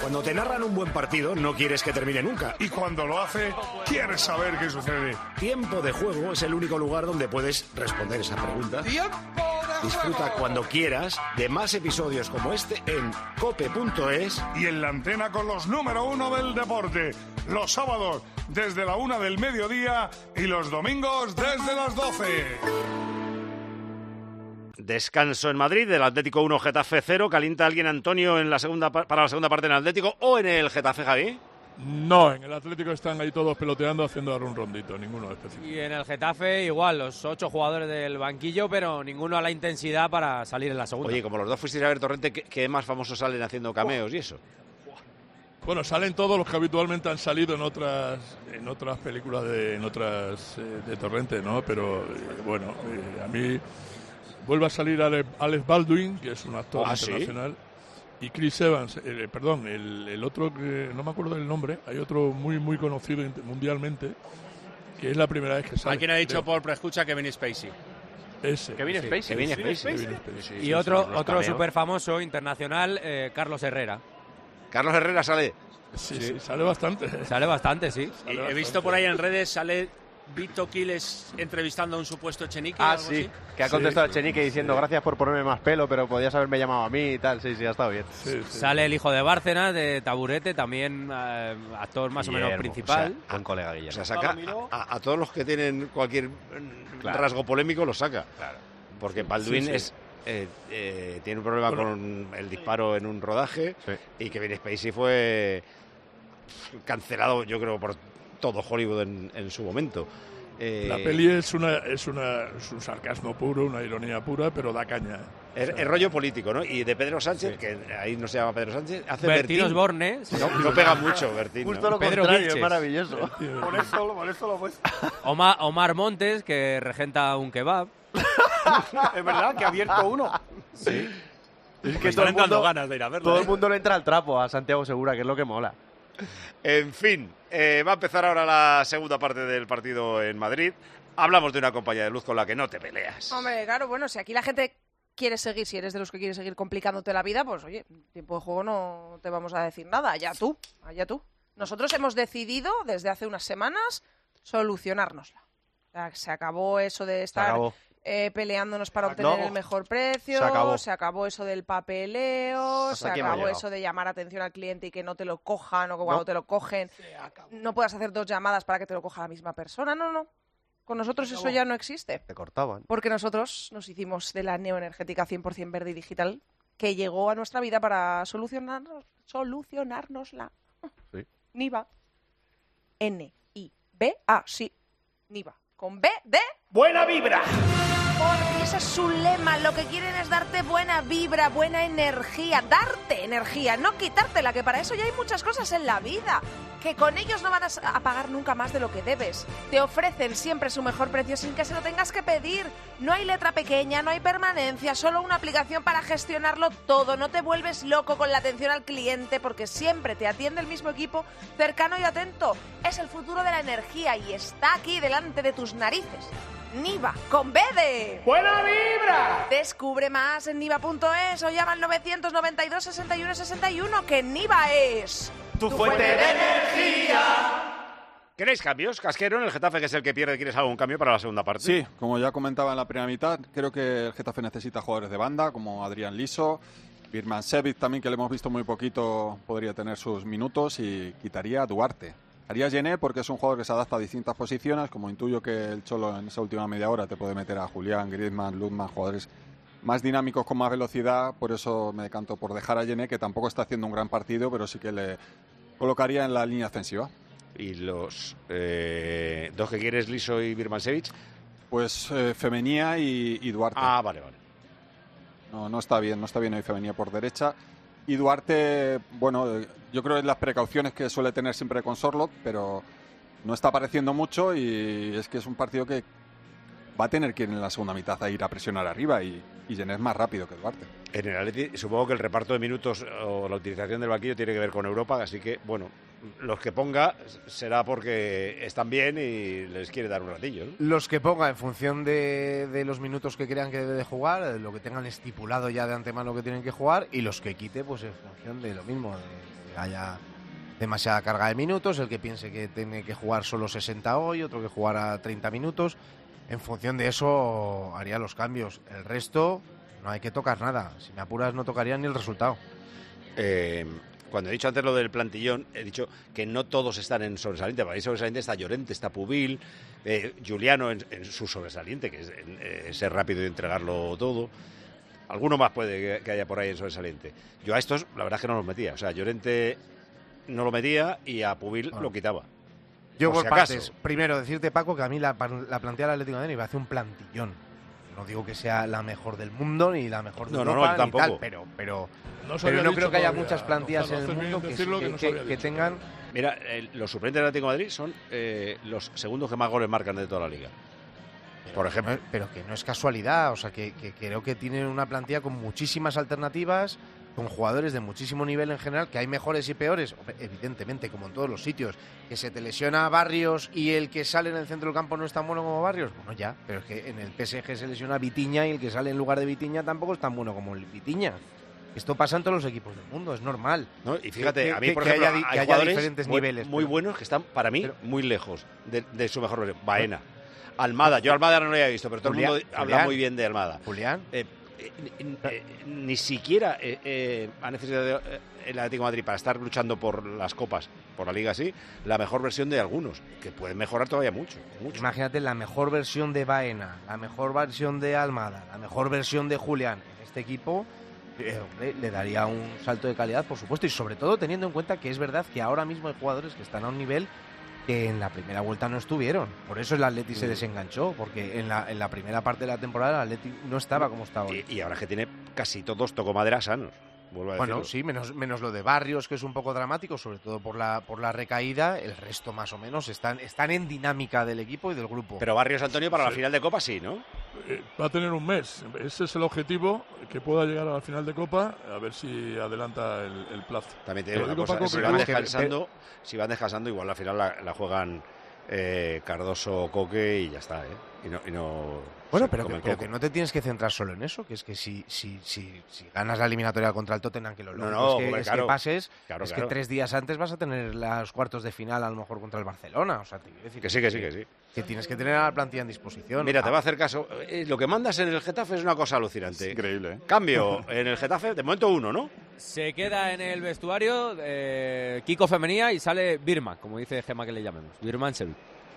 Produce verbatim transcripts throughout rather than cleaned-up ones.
Cuando te narran un buen partido, no quieres que termine nunca. Y cuando lo hace, quieres saber qué sucede. Tiempo de Juego es el único lugar donde puedes responder esa pregunta. ¡Tiempo de Disfruta Juego! cuando quieras de más episodios como este en cope punto es. Y en la antena con los número uno del deporte. Los sábados desde la una del mediodía y los domingos desde las doce. Descanso en Madrid, del Atlético uno, Getafe cero. ¿Calienta alguien, Antonio, en la segunda para la segunda parte en el Atlético o en el Getafe, Javi? No, en el Atlético están ahí todos peloteando, haciendo ahora un rondito, ninguno específico. Y en el Getafe igual, los ocho jugadores del banquillo, pero ninguno a la intensidad para salir en la segunda. Oye, como los dos fuisteis a ver Torrente, ¿qué, qué más famosos salen haciendo cameos y eso? Bueno, salen todos los que habitualmente han salido en otras en otras películas de en otras eh, de Torrente, ¿no? Pero eh, bueno, eh, a mí vuelve a salir Ale, Alex Baldwin, que es un actor ¿Ah, internacional, sí? Y Chris Evans, eh, perdón, el, el otro que no me acuerdo del nombre, hay otro muy muy conocido mundialmente, que es la primera vez que sale. ¿Alguien ha dicho creo. por preescucha Kevin Spacey? Ese. Kevin sí. Spacey. Kevin Sí, Spacey. Kevin Spacey. Y Sí, otro, sí, otro cameos. súper famoso internacional, eh, Carlos Herrera. Carlos Herrera sale. Sí, sí, sale bastante. Sale bastante, sí. Y he visto por ahí en redes, sale Vito Quiles entrevistando a un supuesto Echenique. Ah, algo sí, así. que ha contestado Sí, Echenique diciendo sí. gracias por ponerme más pelo, pero podías haberme llamado a mí y tal. Sí, sí, ha estado bien. Sí, sí. Sale el hijo de Bárcenas, de Taburete, también eh, actor más o menos Guillermo, principal. o sea, buen colega Guillermo. O sea, saca a, a- a todos los que tienen cualquier mm, Claro. rasgo polémico, los saca. Porque Baldwin Sí, sí. es eh, eh, tiene un problema Bueno. con el disparo en un rodaje Sí. y Kevin Spacey fue cancelado, yo creo, por todo Hollywood en, en su momento. Eh, La peli es una es una es un sarcasmo puro, una ironía pura, pero da caña. Es, es rollo político, ¿no? Y de Pedro sánchez, que ahí no se llama Pedro Sánchez, hace Bertín Bertín. Osborne. No, no pega mucho, Bertín. Justo ¿no? lo Pedro contrario, Vilches. es maravilloso. Por eso, por eso lo pues. Omar, Omar Montes, que regenta un kebab. Es verdad que ha abierto uno. Sí. Es Me que todo están el, entrando mundo, ganas de ir a verlo. todo ¿eh? el mundo le entra al trapo a Santiago Segura, que es lo que mola. En fin, eh, va a empezar ahora la segunda parte del partido en Madrid. Hablamos de una compañía de luz con la que no te peleas. Hombre, claro, bueno, si aquí la gente quiere seguir, si eres de los que quiere seguir complicándote la vida, pues oye, tiempo de juego no te vamos a decir nada, allá tú, allá tú. Nosotros hemos decidido desde hace unas semanas solucionárnosla. O sea, se acabó eso de Se estar acabó. eh, peleándonos para obtener No. el mejor precio, Se acabó. se acabó eso del papeleo, Hasta se aquí hemos acabó llegado. eso de llamar atención al cliente y que no te lo cojan o que cuando No. te lo cogen no puedas hacer dos llamadas para que te lo coja la misma persona. No, no. Con nosotros eso ya no existe. Te cortaban. Porque nosotros nos hicimos de la neoenergética cien por ciento verde y digital que llegó a nuestra vida para solucionarnos, solucionárnosla. Sí. Niva. N I B A, sí. Niva. Con B de... ¡Buena vibra! Porque ese es su lema. Lo que quieren es darte buena vibra, buena energía. Darte energía, no quitártela, que para eso ya hay muchas cosas en la vida. Que con ellos no van a s- a pagar nunca más de lo que debes. Te ofrecen siempre su mejor precio sin que se lo tengas que pedir. No hay letra pequeña, no hay permanencia, solo una aplicación para gestionarlo todo. No te vuelves loco con la atención al cliente porque siempre te atiende el mismo equipo cercano y atento. Es el futuro de la energía y está aquí delante de tus narices. Niva, con B de... ¡Buena vibra! Descubre más en niva punto es o llama al novecientos noventa y dos, sesenta y uno sesenta y uno, que Niva es... ¡Tu fuente de energía! ¿Queréis cambios? Casquero en el Getafe, que es el que pierde. ¿Quieres algún cambio para la segunda parte? Sí, como ya comentaba en la primera mitad, creo que el Getafe necesita jugadores de banda, como Adrián Liso, Birmancevic también, que le hemos visto muy poquito, podría tener sus minutos, y quitaría a Duarte. Haría Gené porque es un jugador que se adapta a distintas posiciones, como intuyo que el Cholo en esa última media hora te puede meter a Julián, Griezmann, Lundman, jugadores más dinámicos con más velocidad, por eso me decanto por dejar a Gené, que tampoco está haciendo un gran partido, pero sí que le colocaría en la línea ofensiva. ¿Y los eh, dos que quieres, Liso y Birmancevic? Pues eh, Femenía y, y Duarte. Ah, vale, vale. No, no está bien, no está bien hoy Femenía por derecha. Y Duarte, bueno, eh, yo creo que es las precauciones que suele tener siempre con Sorloth, pero no está apareciendo mucho y es que es un partido que va a tener que ir en la segunda mitad a ir a presionar arriba y, y Gené es más rápido que Duarte. En el Atleti, supongo que el reparto de minutos o la utilización del banquillo tiene que ver con Europa, así que, bueno, los que ponga será porque están bien y les quiere dar un ratillo, ¿no? Los que ponga en función de, de los minutos que crean que debe de jugar, lo que tengan estipulado ya de antemano que tienen que jugar, y los que quite, pues en función de lo mismo, de, haya demasiada carga de minutos, el que piense que tiene que jugar solo sesenta hoy, otro que jugará treinta minutos. En función de eso haría los cambios. El resto no hay que tocar nada. Si me apuras no tocaría ni el resultado. Eh, cuando he dicho antes lo del plantillón, he dicho que no todos están en sobresaliente. Para mí sobresaliente está Llorente, está Pubil, eh, Juliano en, en su sobresaliente, que es eh, ser rápido y entregarlo todo. Alguno más puede que, que haya por ahí en sobresaliente. Yo a estos, la verdad es que no los metía. O sea, Llorente no lo metía y a Pubil bueno. lo quitaba. Yo por, por si partes, primero decirte, Paco, que a mí la, la plantilla del Atlético de Madrid me hace un plantillón. No digo que sea la mejor del mundo ni la mejor de no, Europa, no, no, ni tampoco. Tal, pero, pero, no, pero no creo que haya todavía muchas plantillas no, en el mundo que, que, que, no que, que tengan... Mira, el, los suplentes del Atlético de Madrid son eh, los segundos que más goles marcan de toda la liga. Pero, por ejemplo. Pero que no es casualidad, o sea, que, que creo que tienen una plantilla con muchísimas alternativas, con jugadores de muchísimo nivel en general, que hay mejores y peores, evidentemente, como en todos los sitios, que se te lesiona Barrios y el que sale en el centro del campo no es tan bueno como Barrios, bueno ya, pero es que en el P S G se lesiona Vitinha y el que sale en lugar de Vitinha tampoco es tan bueno como el Vitinha. Esto pasa en todos los equipos del mundo, es normal. ¿No? Y fíjate, que, a mí, que, por que ejemplo, haya, hay que haya jugadores diferentes muy, niveles. muy pero, buenos que están, para mí, pero, muy lejos de, de su mejor versión. Baena, Almada, yo Almada no lo había visto, pero todo Julián, el mundo habla Julián, muy bien de Almada. Julián. Eh, eh, eh, ni siquiera eh, eh, ha necesitado eh, el Atlético de Madrid para estar luchando por las copas, por la liga así, la mejor versión de algunos, que pueden mejorar todavía mucho, mucho. Imagínate la mejor versión de Baena, la mejor versión de Almada, la mejor versión de Julián. En este equipo eh, hombre, le daría un salto de calidad, por supuesto, y sobre todo teniendo en cuenta que es verdad que ahora mismo hay jugadores que están a un nivel que en la primera vuelta no estuvieron. Por eso el Atleti sí. se desenganchó, porque en la, en la primera parte de la temporada el Atleti no estaba como estaba hoy. Y, y ahora que tiene casi todos toco madera sanos. Vuelvo a bueno, decirlo. sí, menos, menos lo de Barrios, que es un poco dramático, sobre todo por la por la recaída. El resto, más o menos, están, están en dinámica del equipo y del grupo. Pero Barrios, Antonio, para sí. la final de Copa sí, ¿no? Eh, va a tener un mes. Ese es el objetivo, que pueda llegar a la final de Copa, a ver si adelanta el, el plazo. También te digo una cosa, Paco, si, van descansando, que... si van descansando, igual la final la, la juegan eh, Cardoso, Coque y ya está, ¿eh? Y no... Y no Bueno, pero, que, pero que no te tienes que centrar solo en eso, que es que si, si, si, si ganas la eliminatoria contra el Tottenham, que lo lógico no, no, es, que, hombre, es claro, que pases, claro, es claro. que tres días antes vas a tener los cuartos de final a lo mejor contra el Barcelona. O sea, te quiero decir que sí, que sí, que sí. Que tienes que tener a la plantilla en disposición. Mira, ah. te va a hacer caso. Eh, lo que mandas en el Getafe es una cosa alucinante. Es increíble, ¿eh? Cambio, en el Getafe, de momento uno, ¿no? Se queda en el vestuario eh, Kiko Femenía y sale Birman, como dice Gemma que le llamemos. Birman Sevilla.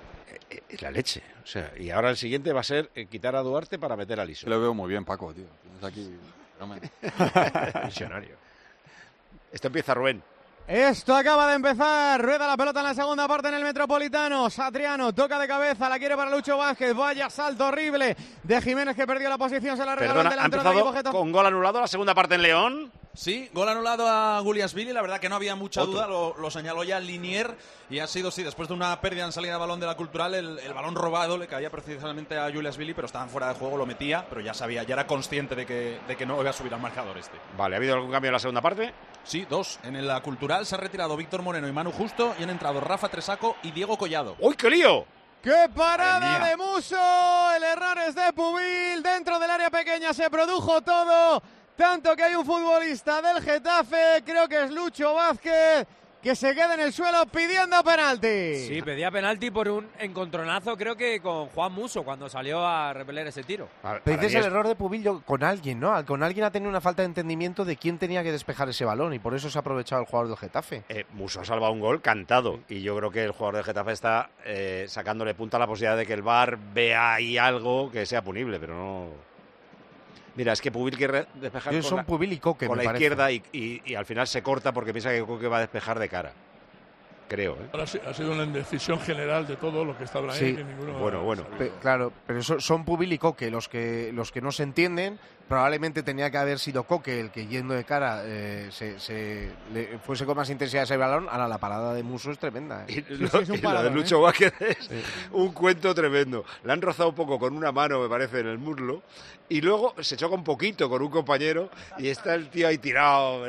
Es la leche. O sea, y ahora el siguiente va a ser eh, quitar a Duarte para meter a Liso. Lo veo muy bien, Paco, tío. Es aquí... No me... Visionario. Esto empieza, Rubén. Esto acaba de empezar, rueda la pelota en la segunda parte en el Metropolitano, Satriano toca de cabeza, la quiere para Lucho Vázquez, vaya salto horrible de Jiménez que perdió la posición, se la regaló el delantero del equipo Getafe. Con gol anulado la segunda parte en León. Sí, gol anulado a Guliasvili, la verdad que no había mucha Otro. duda, lo, lo señaló ya Linier y ha sido, sí, después de una pérdida en salida de balón de la Cultural, el, el balón robado le caía precisamente a Guliasvili, pero estaban fuera de juego, lo metía, pero ya sabía, ya era consciente de que, de que no iba a subir al marcador este. Vale, ¿ha habido algún cambio en la segunda parte? Sí, dos. En la Cultural se ha retirado Víctor Moreno y Manu Justo y han entrado Rafa Tresaco y Diego Collado. ¡Uy, qué lío! ¡Qué parada de Muso! El error es de Pubil, dentro del área pequeña se produjo todo. Tanto que hay un futbolista del Getafe, creo que es Lucho Vázquez, que se queda en el suelo pidiendo penalti. Sí, pedía penalti por un encontronazo, creo que con Juan Muso, cuando salió a repeler ese tiro. Pero dices el error de Pubil yo, con alguien, ¿no? Con alguien ha tenido una falta de entendimiento de quién tenía que despejar ese balón y por eso se ha aprovechado el jugador del Getafe. Eh, Muso ha salvado un gol cantado y yo creo que el jugador del Getafe está eh, sacándole punta a la posibilidad de que el V A R vea ahí algo que sea punible, pero no... Mira, es que Pubil quiere despejar Yo con son la, Pubil y Coque, con me la parece. izquierda y, y, y al final se corta porque piensa que Coque va a despejar de cara. Creo, ¿eh? Ahora sí, ha sido una indecisión general de todo lo que estaba ahí. Sí. Que ninguno bueno, bueno. Pe claro, pero eso, son Pubil y Coque los que, los que no se entienden. Probablemente tenía que haber sido Coque el que yendo de cara eh, se, se le fuese con más intensidad ese balón. Ahora la parada de Muso es tremenda. ¿eh? Y lo, sí, sí, es un parado, y lo de Lucho ¿eh? Vázquez es sí. un cuento tremendo. Le han rozado un poco con una mano, me parece, en el muslo. Y luego se choca un poquito con un compañero y está el tío ahí tirado.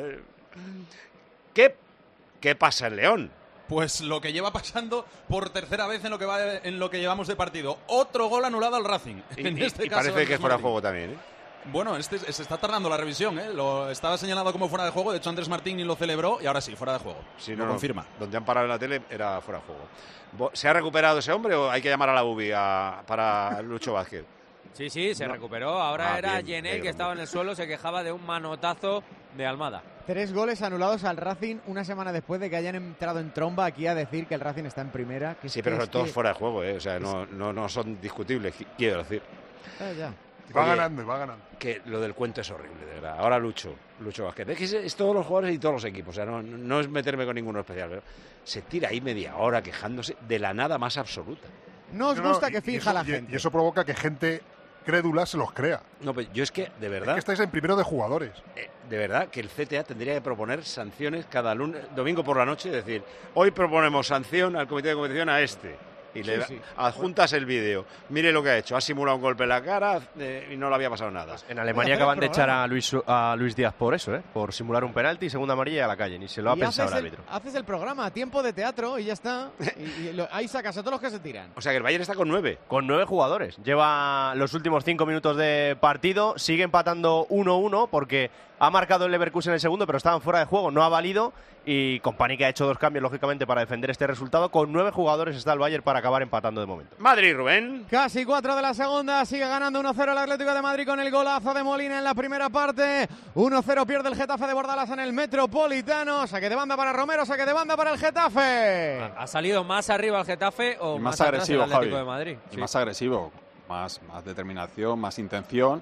¿Qué, qué pasa en León? Pues lo que lleva pasando por tercera vez en lo que va de, en lo que llevamos de partido. Otro gol anulado al Racing. Y, en este y caso parece que es fuera de juego también, ¿eh? Bueno, este se está tardando la revisión, ¿eh? Lo estaba señalado como fuera de juego, de hecho Andrés Martín ni lo celebró y ahora sí, fuera de juego. Sí, lo no, confirma. Donde han parado en la tele era fuera de juego. ¿Se ha recuperado ese hombre o hay que llamar a la U B I a, para Lucho Vázquez? Sí, sí, se No. recuperó. Ahora Ah, era bien, Yené negro, que estaba en el suelo, se quejaba de un manotazo de Almada. Tres goles anulados al Racing una semana después de que hayan entrado en tromba aquí a decir que el Racing está en primera. Que Sí, es pero que, son es todos que- fuera de juego, ¿eh? O sea, no, no, no son discutibles, quiero decir. Ah, ya. Va Oye, ganando y va ganando. Que lo del cuento es horrible, de verdad. Ahora Lucho, Lucho Vázquez. Es que es, es todos los jugadores y todos los equipos. O sea, no, no es meterme con ninguno especial. Pero se tira ahí media hora quejándose de la nada más absoluta. No os No, no, gusta y- que y finja eso- la y- gente. Y eso provoca que gente crédula se los crea. No, pero yo es que, de Es verdad, que estáis en primero de jugadores. eh, de verdad que el C T A tendría que proponer sanciones cada lunes, domingo por la noche. Es decir, hoy proponemos sanción al comité de competición a este. Y le Sí, sí. adjuntas el vídeo. Mire lo que ha hecho. Ha simulado un golpe en la cara eh, y no le había pasado nada. En Alemania acaban de echar a Luis, a Luis Díaz por eso, ¿eh? Por simular un penalti, segunda amarilla y a la calle. Ni se lo ha Y pensado haces el el, árbitro. haces el programa, tiempo de teatro y ya está. Y, y lo- ahí sacas a todos los que se tiran. O sea que el Bayern está con nueve. Con nueve jugadores. Lleva los últimos cinco minutos de partido. Sigue empatando uno uno porque ha marcado el Leverkusen en el segundo, pero estaban fuera de juego. No ha valido. Y Kompany que ha hecho dos cambios, lógicamente, para defender este resultado. Con nueve jugadores está el Bayern para acabar empatando de momento. Madrid, Rubén. Casi cuatro de la segunda, sigue ganando uno cero el Atlético de Madrid con el golazo de Molina en la primera parte. uno cero pierde el Getafe de Bordalas en el Metropolitano. Saque de banda para Romero, saque de banda para el Getafe. ¿Ha salido más arriba el Getafe o Y más, más atrás agresivo, el Atlético Javi. de Madrid? Y Sí. más agresivo, más, más determinación, más intención.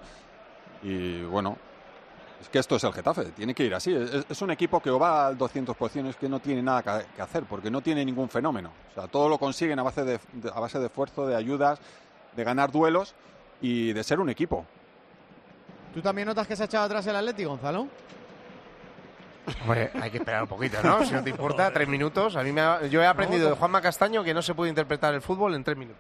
Y bueno, es que esto es el Getafe, tiene que ir así. Es, es un equipo que o va al doscientos por ciento, es que no tiene nada que, que hacer, porque no tiene ningún fenómeno. O sea, todo lo consiguen a base de, de- a base de esfuerzo, de ayudas, de ganar duelos y de ser un equipo. ¿Tú también notas que se ha echado atrás el Atlético, Gonzalo? Hombre, hay que esperar un poquito, ¿no? Si no te importa, tres minutos. A mí me ha- yo he aprendido de Juanma Castaño que no se puede interpretar el fútbol en tres minutos.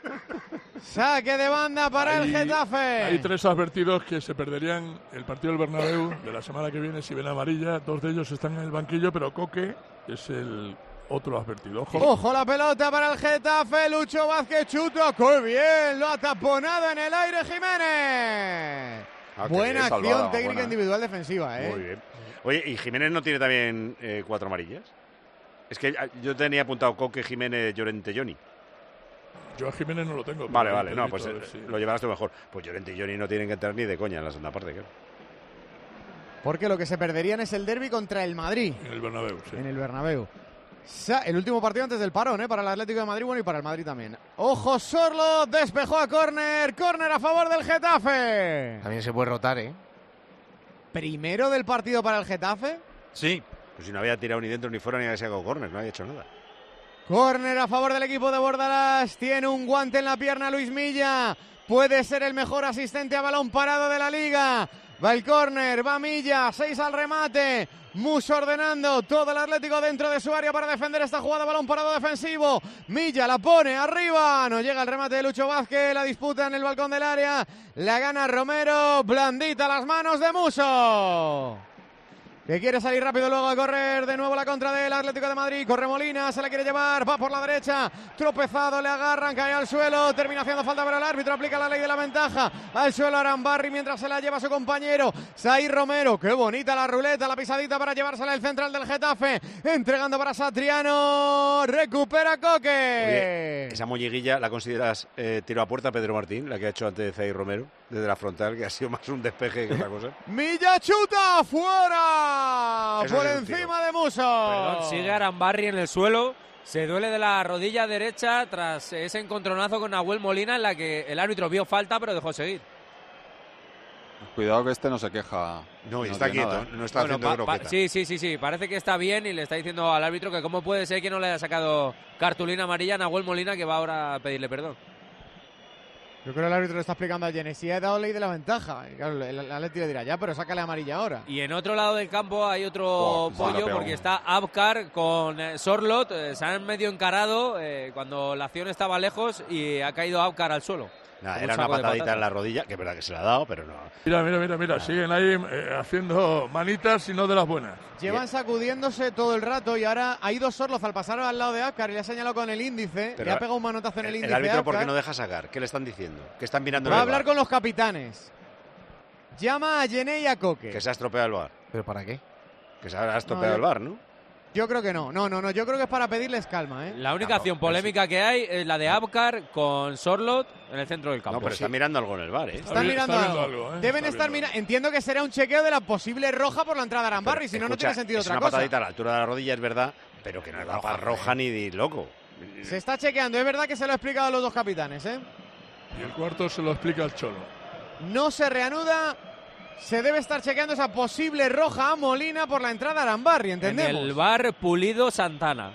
Saque de banda para Hay- el Getafe. Hay tres advertidos que se perderían el partido del Bernabéu de la semana que viene si ven amarilla. Dos de ellos están en el banquillo, pero Coque es el otro advertido. Ojo. Ojo la pelota para el Getafe. Lucho Vázquez chuta. ¡Qué bien! Lo ha taponado en el aire Jiménez. Ah, qué buena bien, acción salvada, técnica buena. individual defensiva, ¿eh? Muy bien. Oye, ¿y Jiménez no tiene también eh, cuatro amarillas? Es que ah, yo tenía apuntado Coque, Jiménez, Llorente, Johnny. Yo a Jiménez no lo tengo. pero Vale, hay vale, no, Pedrito, pues a eh, ver si- lo llevarás tú mejor. Pues Llorente y Johnny no tienen que entrar ni de coña en la segunda parte, claro. Porque lo que se perderían es el derbi contra el Madrid. En el Bernabéu, sí. En el Bernabéu. Sa- El último partido antes del parón, ¿eh? Para el Atlético de Madrid, bueno, y para el Madrid también. Ojo, Sorlo despejó a córner. Córner a favor del Getafe. También se puede rotar, ¿eh? Primero del partido para el Getafe. Sí. Pues si no había tirado ni dentro ni fuera ni había sacado córner, no había hecho nada. Córner a favor del equipo de Bordalás. Tiene un guante en la pierna Luis Milla. Puede ser el mejor asistente a balón parado de la liga. Va el córner, va Milla, seis al remate. Muso ordenando todo el Atlético dentro de su área para defender esta jugada. Balón parado defensivo. Milla la pone arriba. No llega el remate de Lucho Vázquez. La disputa en el balcón del área. La gana Romero. Blandita las manos de Muso, que quiere salir rápido luego a correr de nuevo la contra del Atlético de Madrid. Corre Molina, se la quiere llevar, va por la derecha, tropezado, le agarran, cae al suelo, termina haciendo falta para el árbitro, aplica la ley de la ventaja, al suelo Arambarri mientras se la lleva su compañero Saí Romero. Qué bonita la ruleta, la pisadita para llevársela el central del Getafe, entregando para Satriano, recupera Coque. Oye, esa molliguilla la consideras eh, tiro a puerta Pedro Martín, la que ha hecho antes de Zaire Romero, desde la frontal, que ha sido más un despeje que otra cosa. Milla chuta, fuera, Eso por sí es un encima de Muso. Perdón, sigue Arambarri en el suelo. Se duele de la rodilla derecha tras ese encontronazo con Nahuel Molina en la que el árbitro vio falta pero dejó seguir. Cuidado que este no se queja. No, y no está de quieto, nada, ¿eh? no está Bueno, haciendo pa- pa- croqueta. sí, sí, sí, sí, parece que está bien y le está diciendo al árbitro que cómo puede ser que no le haya sacado cartulina amarilla a Nahuel Molina, que va ahora a pedirle perdón. Yo creo que el árbitro le está explicando a Jenny, si ha dado ley de la ventaja. Y claro, el el Atleti le dirá, ya, pero sácale amarilla ahora. Y en otro lado del campo hay otro Oh, se la pollo pegó. porque está Abkar con eh, Sorlot. eh, se han medio encarado eh, cuando la acción estaba lejos y ha caído Abkar al suelo. Nada, Como era un una saco de patadita patatas. en la rodilla, que es verdad que se la ha dado, pero no. Mira, mira, mira, mira. Siguen ahí eh, haciendo manitas y no de las buenas. Llevan sacudiéndose todo el rato y ahora ha ido Sorloz al pasar al lado de Abkar y le ha señalado con el índice. Pero le ha pegado un manotazo en el, El, índice. el árbitro, ¿por qué Abkar. no deja sacar? ¿Qué le están diciendo? ¿Qué están mirando? Va en a el hablar bar? con los capitanes. llama a Yené y a Coque. Que se ha estropeado el bar. ¿Pero para qué? Que se ha estropeado No, el bar, ¿no? Yo creo que no, no, no, no, yo creo que es para pedirles calma, ¿eh? La única acción polémica que hay es la de Abkar con Sorlot en el centro del campo. No, pero está mirando algo en el bar, ¿eh? Están mirando está algo. viendo algo, ¿eh? Deben Está estar mirando. Entiendo que será un chequeo de la posible roja por la entrada de Arambarri, si no, no Escucha, tiene sentido es otra una cosa. patadita a la altura de la rodilla, es verdad, pero que no es la para roja ni de loco. Se está chequeando, es verdad que se lo ha explicado a los dos capitanes, ¿eh? Y el cuarto se lo explica el Cholo. No se reanuda. Se debe estar chequeando esa posible roja a Molina por la entrada a Arambarri, ¿entendemos? En el bar Pulido Santana.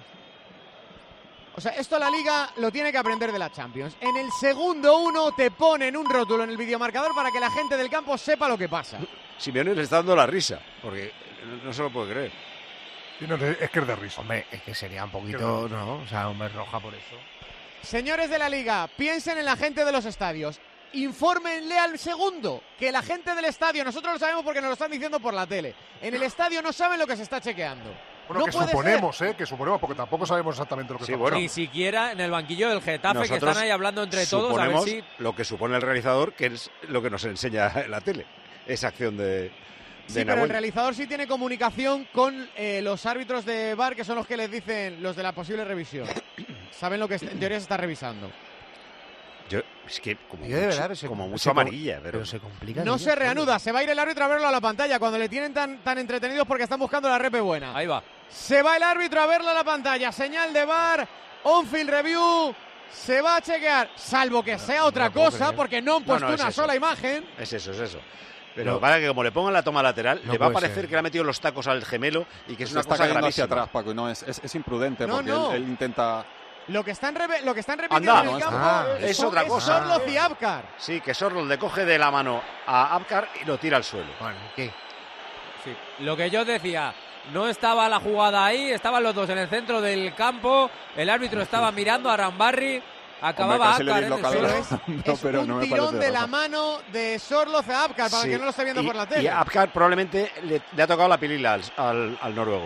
O sea, esto la Liga lo tiene que aprender de la Champions. En el segundo uno te ponen un rótulo en el videomarcador para que la gente del campo sepa lo que pasa. Simeone le está dando la risa, porque no se lo puede creer. Y no, es que es de risa. Hombre, es que sería un poquito, ¿no? O sea, hombre, roja por eso. Señores de la Liga, piensen en la gente de los estadios. Infórmenle al segundo que la gente del estadio, nosotros lo sabemos porque nos lo están diciendo por la tele, en el estadio no saben lo que se está chequeando. Bueno, no que puede suponemos, ser. ¿eh? Que suponemos, porque tampoco sabemos exactamente lo que Sí, está bueno. Ni siquiera en el banquillo del Getafe, que Nosotros están ahí hablando entre todos a ver suponemos si... lo que supone el realizador, que es lo que nos enseña en la tele. Esa acción de, de Sí, pero Nahuel. el realizador sí tiene comunicación con eh, los árbitros de V A R, que son los que les dicen los de la posible revisión. Saben lo que en teoría se está revisando. Yo, es que como Yo de mucho, verdad, se- como mucho se com- amarilla, pero, pero se complica. No se reanuda, se va a ir el árbitro a verlo a la pantalla cuando le tienen tan, tan entretenidos porque están buscando la repe buena. Ahí va. Se va el árbitro a verlo a la pantalla, señal de V A R, on-field review, se va a chequear, salvo que sea otra no puedo cosa, creer. porque no han No, puesto no, es una eso. sola imagen. es eso, es eso. Pero No. para que como le pongan la toma lateral, No le va a puede parecer ser. que le ha metido los tacos al gemelo y que es Se una está cosa cayendo hacia gravísima. atrás, Paco, y no, es, es, es imprudente No, porque no. Él, él intenta... Lo que están, reve- lo que están repitiendo Anda, en el no, campo ah, es, es otra cosa. Sorloz y Abkar. Sí, que Sorloz le coge de la mano a Abkar y lo tira al suelo. Bueno, ¿qué? Sí. Lo que yo os decía, no estaba la jugada ahí, estaban los dos en el centro del campo, el árbitro estaba mirando a Arambarri, acababa casi le Abkar en el disloca el suelo. brazo. Es, No, es pero un no me tirón parece de la roja. mano de Sorloz a Abkar, para Sí, el que no lo esté viendo y, por la y tele. a Abkar probablemente le, le ha tocado la pilila al, al, al noruego.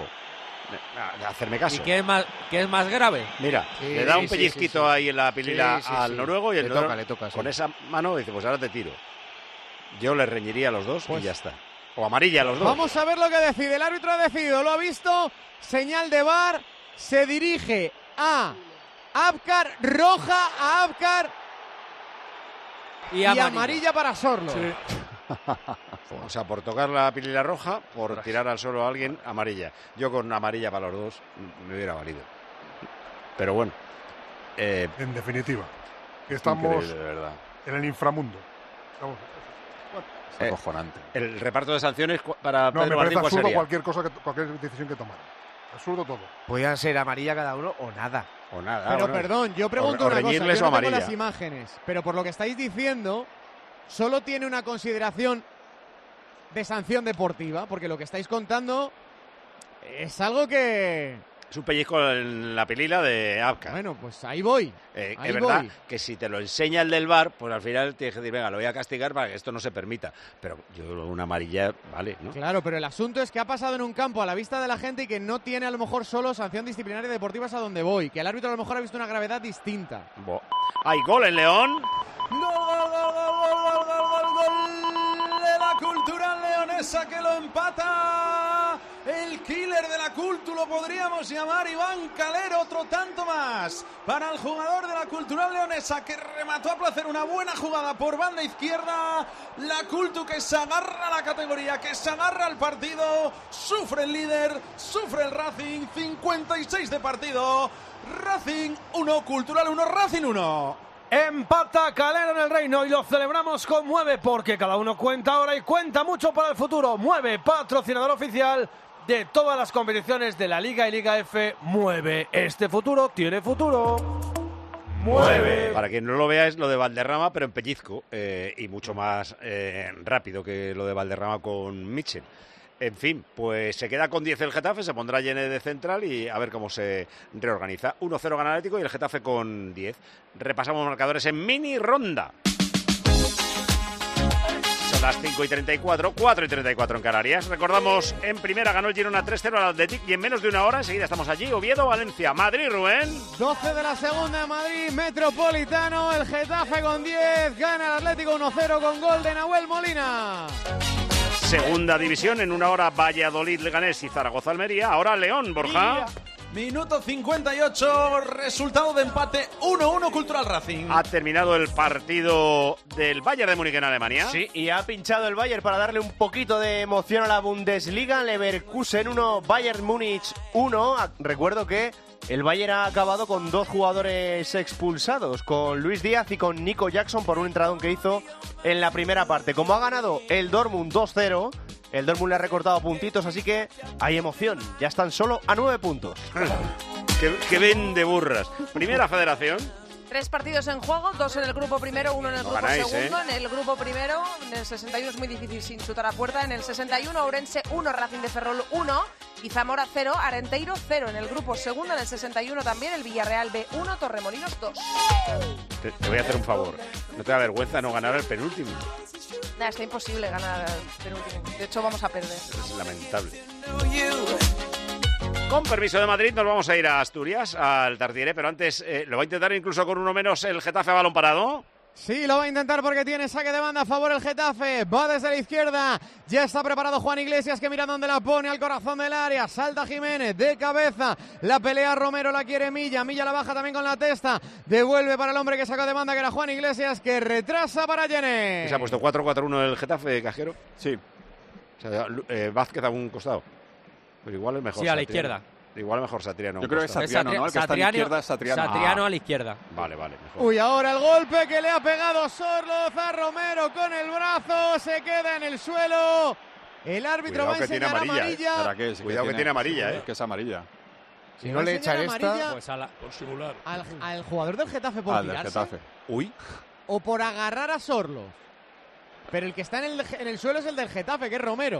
De hacerme caso. ¿Y qué es más, qué es más grave? Mira, Sí, le da un sí, pellizquito sí, sí. ahí en la pilila Sí, sí, al sí. noruego y el Le noruego toca, le toca, sí. con esa mano dice, pues ahora te tiro. Yo le reñiría a los dos Pues- y ya está. O amarilla a los dos. Vamos a ver lo que decide. El árbitro ha decidido, lo ha visto. Señal de V A R. Se dirige a Abkar. Roja a Abkar. Y Y amarilla. amarilla para Sorloz. O sea, por tocar la pilila roja, por tirar al suelo a alguien, amarilla. Yo con amarilla para los dos me hubiera valido. Pero bueno. Eh, En definitiva, que estamos increíble, de verdad. en el inframundo. Estamos- Es acojonante. El reparto de sanciones cu- para No, me Pedro parece Martín, ¿cuál absurdo sería? cualquier cosa, que, cualquier decisión que tomar. Absurdo todo. Podían ser amarilla cada uno o nada. O nada. Pero bueno. perdón, yo pregunto O- o una cosa. reñirles Yo o no tengo amarilla. las imágenes, pero por lo que estáis diciendo, solo tiene una consideración de sanción deportiva, porque lo que estáis contando es algo que... Es un pellizco en la pilila de Abkar. Bueno, pues ahí voy. Eh, ahí es verdad voy. que si te lo enseña el del bar, pues al final tienes que decir, venga, lo voy a castigar para que esto no se permita. Pero yo una amarilla, vale, ¿no? Claro, pero el asunto es que ha pasado en un campo a la vista de la gente y que no tiene a lo mejor solo sanción disciplinaria deportiva es a donde voy, que el árbitro a lo mejor ha visto una gravedad distinta. Bo- Hay gol en León. Gol, gol, gol, gol, gol, gol, gol de la Cultural Leonesa que lo empata. El killer de la Cultu lo podríamos llamar Iván Calero, otro tanto más para el jugador de la Cultural Leonesa que remató a placer una buena jugada por banda izquierda. La Cultu que se agarra a la categoría, que se agarra al partido, sufre el líder, sufre el Racing, cincuenta y seis de partido. Racing uno, Cultural uno, Racing uno. Empata Calero en el Reino y lo celebramos con Mueve porque cada uno cuenta ahora y cuenta mucho para el futuro. Mueve, patrocinador oficial de todas las competiciones de la Liga y Liga F. Mueve, este futuro tiene futuro. Mueve. Para quien no lo vea es lo de Valderrama, pero en pellizco eh, y mucho más eh, rápido que lo de Valderrama con Mitchell. En fin, pues se queda con diez el Getafe, se pondrá Llene de central y a ver cómo se reorganiza. uno cero gana Atlético y el Getafe con diez. Repasamos marcadores en mini ronda. Son las cinco y treinta y cuatro, cuatro y treinta y cuatro en Canarias. Recordamos, en primera ganó el Girona tres cero al Athletic y en menos de una hora enseguida estamos allí. Oviedo, Valencia, Madrid, Rubén. doce de la segunda de Madrid, Metropolitano, el Getafe con diez, gana el Atlético uno cero con gol de Nahuel Molina. Segunda división, en una hora Valladolid, Leganés y Zaragoza, Almería. Ahora León, Borja. Minuto cincuenta y ocho, resultado de empate uno uno Cultural Racing. Ha terminado el partido del Bayern de Múnich en Alemania. Sí, y ha pinchado el Bayern para darle un poquito de emoción a la Bundesliga. Leverkusen uno, Bayern Múnich uno. Recuerdo que el Bayern ha acabado con dos jugadores expulsados, con Luis Díaz y con Nico Jackson por un entradón que hizo en la primera parte. Como ha ganado el Dortmund dos cero, el Dortmund le ha recortado puntitos, así que hay emoción. Ya están solo a nueve puntos. que, que vende burras. Primera federación. Tres partidos en juego, dos en el grupo primero, uno en el No grupo ganáis, segundo. ¿eh? En el grupo primero, en el sesenta y uno es muy difícil sin chutar a puerta. En el sesenta y uno, Ourense uno, Racing de Ferrol uno y Zamora cero, Arenteiro cero. En el grupo segundo, en el sesenta y uno también, el Villarreal B uno, Torremolinos dos. Te, te voy a hacer un favor. ¿No te da vergüenza no ganar el penúltimo? Nah, está imposible ganar el penúltimo. De hecho, vamos a perder. Es lamentable. Con permiso de Madrid, nos vamos a ir a Asturias, al Tartiere, pero antes eh, lo va a intentar incluso con uno menos el Getafe a balón parado. Sí, lo va a intentar porque tiene saque de banda a favor el Getafe. Va desde la izquierda. Ya está preparado Juan Iglesias, que mira dónde la pone, al corazón del área. Salta Jiménez de cabeza. La pelea Romero, la quiere Milla. Milla la baja también con la testa. Devuelve para el hombre que sacó de banda, que era Juan Iglesias, que retrasa para Llené. ¿Se ha puesto cuatro cuatro uno el Getafe, Cajero? Sí. O sea, eh, Vázquez a un costado. Pero igual es mejor. Sí, a la Satriano. izquierda. Igual es mejor Satriano. Yo creo que es Satriano, ¿no? El que está a la izquierda es Satriano. Satriano Ah. a la izquierda. Vale, vale, mejor. Uy, ahora el golpe que le ha pegado Sorloz a Romero con el brazo. Se queda en el suelo. El árbitro Cuidado va a que tiene enseñar amarilla, amarilla. ¿eh? ¿Para qué? Es Cuidado que tiene amarilla, ¿eh? Que es amarilla. Si no le echan esta... Pues a la... Por simular. Al, al jugador del Getafe por Ah, del tirarse Getafe. Uy. o por agarrar a Sorloz. Pero el que está en el, en el suelo es el del Getafe, que es Romero.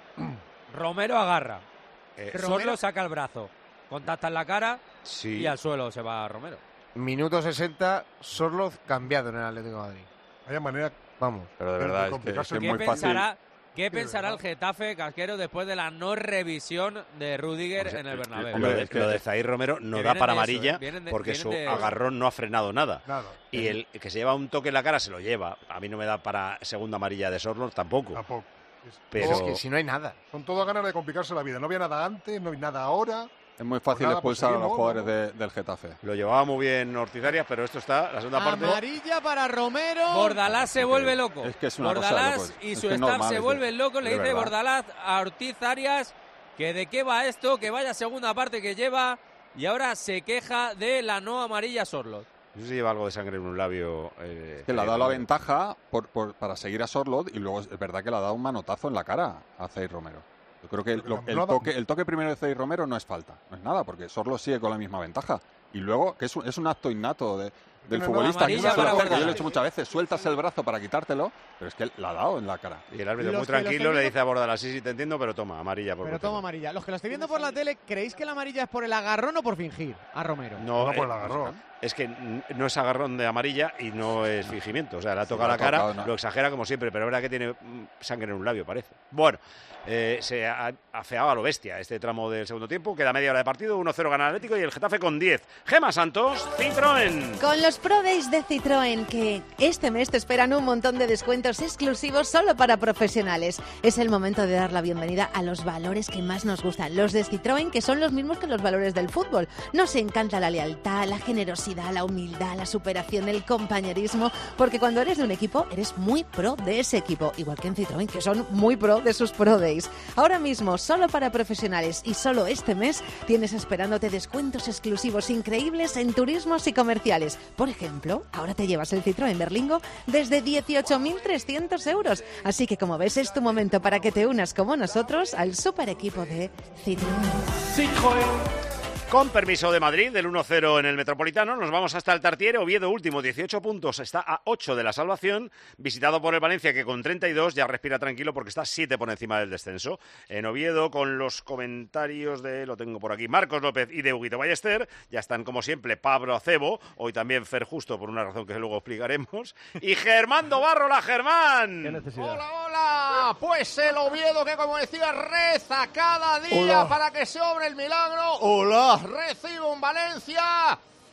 Romero agarra. Eh, Solo Romero- saca el brazo. Contacta en la cara Sí. y al suelo se va Romero. Minuto sesenta, Sorloz cambiado en el Atlético de Madrid. Vaya manera. Vamos. Pero de verdad, es que, es que es ¿Qué muy fácil. pensará, ¿qué pensará el Getafe, Casquero, después de la no revisión de Rudiger Pues, en el eh, Bernabéu? Lo de, Es que- lo de Zaire Romero no que da vienen para de eso, amarilla ¿eh? Vienen de- porque vienen su de- agarrón no ha frenado nada. Nada. Y el que se lleva un toque en la cara se lo lleva. A mí no me da para segunda amarilla de Sorloz tampoco. Tampoco. Es- Pero Es que si no hay nada. Son todas ganas de complicarse la vida. No había nada antes, no hay nada ahora. Es muy fácil Pues nada, pues expulsar a los seguimos, jugadores ¿no? de- del Getafe. lo llevaba muy bien Ortiz Arias, pero esto está, la segunda parte. Amarilla para Romero. Bordalás se vuelve loco. Es que es una cosa de Bordalás locos. y Es su que es staff normal, se es de- vuelven locos. Le de dice verdad. Bordalás a Ortiz Arias que de qué va esto, que vaya segunda parte que lleva y ahora se queja de la no amarilla Sorloz. No sé si lleva algo de sangre en un labio. Eh, Que le ha eh, dado la ventaja por, por- para seguir a Sorloz y luego es verdad que le ha dado un manotazo en la cara a Zaire Romero. Yo creo que el, lo- el No, no, toque, el toque primero de Zaire Romero no es falta, no es nada, porque Sorloz sigue con la misma ventaja. Y luego, que es un, es un acto innato de- del No, no, futbolista, que amarilla se suele para hacer, que yo lo he Bordalás. hecho muchas veces, sueltas el brazo para quitártelo, pero es que le ha dado en la cara. Y el árbitro Los muy que lo tranquilo estoy le viendo- dice a Bordalás, sí, sí, te entiendo, pero toma, amarilla por Pero protesta. toma amarilla. Los que lo estoy viendo por la tele, ¿creéis que la amarilla es por el agarrón o por fingir a Romero? No, No por el eh, agarrón. Es que n- no es agarrón de amarilla y no es fingimiento. O sea, le ha Sí, tocado le la ha cara, tocado, no. lo exagera como siempre, pero es verdad que tiene mm, sangre en un labio, parece. Bueno, eh, se ha afeado a lo bestia este tramo del segundo tiempo. Queda media hora de partido, uno cero gana el Atlético y el Getafe con diez. Gema Santos, Citroën. Con los Pro Days de Citroën, que este mes te esperan un montón de descuentos exclusivos solo para profesionales. Es el momento de dar la bienvenida a los valores que más nos gustan, los de Citroën, que son los mismos que los valores del fútbol. Nos encanta la lealtad, la generosidad, la humildad, la superación, el compañerismo, porque cuando eres de un equipo, eres muy pro de ese equipo, igual que en Citroën, que son muy pro de sus Pro Days. Ahora mismo, solo para profesionales y solo este mes, tienes esperándote descuentos exclusivos increíbles en turismos y comerciales. Por ejemplo, ahora te llevas el Citroën Berlingo desde dieciocho mil trescientos euros. Así que, como ves, es tu momento para que te unas como nosotros al super equipo de Citroën. Citroën. Con permiso de Madrid, del uno cero en el Metropolitano, nos vamos hasta el Tartiere. Oviedo último, dieciocho puntos, está a ocho de la salvación, visitado por el Valencia, que con treinta y dos ya respira tranquilo porque está siete por encima del descenso. En Oviedo, con los comentarios de, lo tengo por aquí, Marcos López y de Huguito Ballester, ya están como siempre Pablo Acebo, hoy también Fer Justo, por una razón que luego explicaremos, y Germán Barrola. Germán. Hola, hola. Pues el Oviedo que, como decía, reza cada día Hola. para que se obre el milagro. Hola. Recibe un Valencia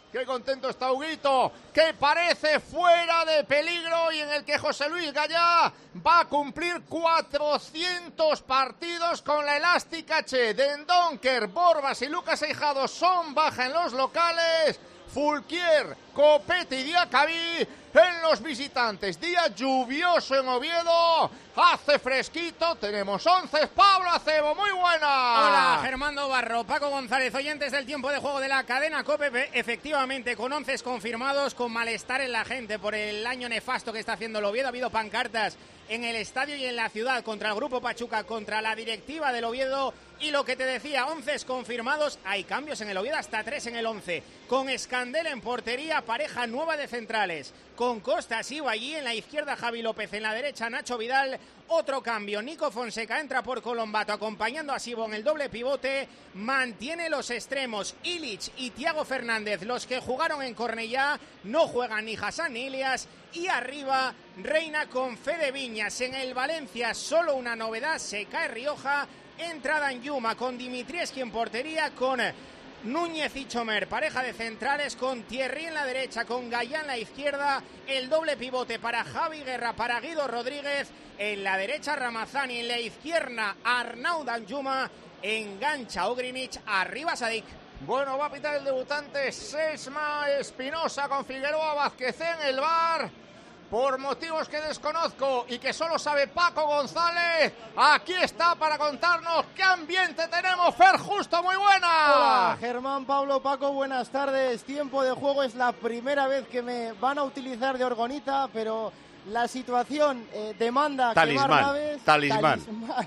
Qué contento está Huguito, que parece fuera de peligro y en el que José Luis Gallá va a cumplir cuatrocientos partidos con la elástica Che. Dendonker, Borbas y Lucas Eijado son baja en los locales. Fulquier, Copete y Diacabí en los visitantes. Día lluvioso en Oviedo, hace fresquito, tenemos once. Pablo Acebo, muy buena. Hola, Germando Barro, Paco González, oyentes del tiempo de juego de la cadena COPE, efectivamente con once confirmados, con malestar en la gente por el año nefasto que está haciendo el Oviedo. Ha habido pancartas en el estadio y en la ciudad contra el Grupo Pachuca, contra la directiva del Oviedo. Y lo que te decía, once confirmados, hay cambios en el Oviedo, hasta tres en el once. Con Escandel en portería, pareja nueva de centrales. Con Costa, Siva allí, en la izquierda Javi López, en la derecha Nacho Vidal. Otro cambio, Nico Fonseca entra por Colombato acompañando a Sibo en el doble pivote. Mantiene los extremos Illich y Thiago Fernández, los que jugaron en Cornellá. No juegan ni Hassan ni Ilias. Y arriba Reina con Fede Viñas. En el Valencia solo una novedad, se cae Rioja. Entrada en Yuma con Dimitrievski en portería, con Núñez y Chomer, pareja de centrales, con Thierry en la derecha, con Gallá en la izquierda, el doble pivote para Javi Guerra, para Guido Rodríguez, en la derecha Ramazani, en la izquierda Arnaud Danjuma, engancha Ogrinic, arriba Sadik. Bueno, va a pitar el debutante Sesma Espinosa con Figueroa Vázquez en el bar. Por motivos que desconozco y que solo sabe Paco González, aquí está para contarnos qué ambiente tenemos. Fer Justo, muy buena. Hola, Germán, Pablo, Paco, buenas tardes. Tiempo de juego, es la primera vez que me van a utilizar de orgonita, pero la situación eh, demanda talismán, quemar naves. Talismán. talismán.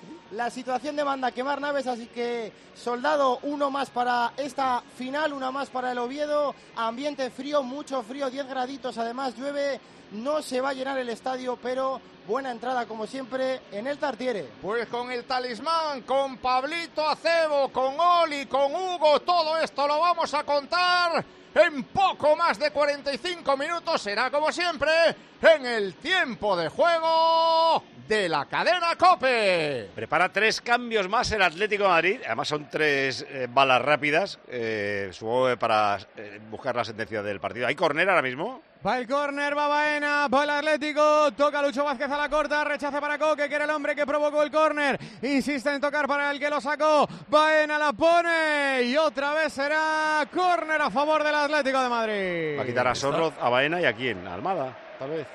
La situación demanda quemar naves, así que Soldado, uno más para esta final, una más para el Oviedo. Ambiente frío, mucho frío, diez graditos, además llueve. No se va a llenar el estadio, pero buena entrada como siempre en el Tartiere. Pues con el talismán, con Pablito Acebo, con Oli, con Hugo, todo esto lo vamos a contar en poco más de cuarenta y cinco minutos. Será como siempre en el tiempo de juego de la cadena COPE. Prepara tres cambios más el Atlético de Madrid. Además son tres eh, balas rápidas, eh, supongo que para eh, buscar la sentencia del partido. ¿Hay córner ahora mismo? Va el córner, va Baena, va el Atlético, toca Lucho Vázquez a la corta, rechaza para Coque, que era el hombre que provocó el córner, insiste en tocar para el que lo sacó, Baena la pone y otra vez será córner a favor del Atlético de Madrid. Va a quitar a Sorloz, a Baena y a quién, a Almada, tal vez.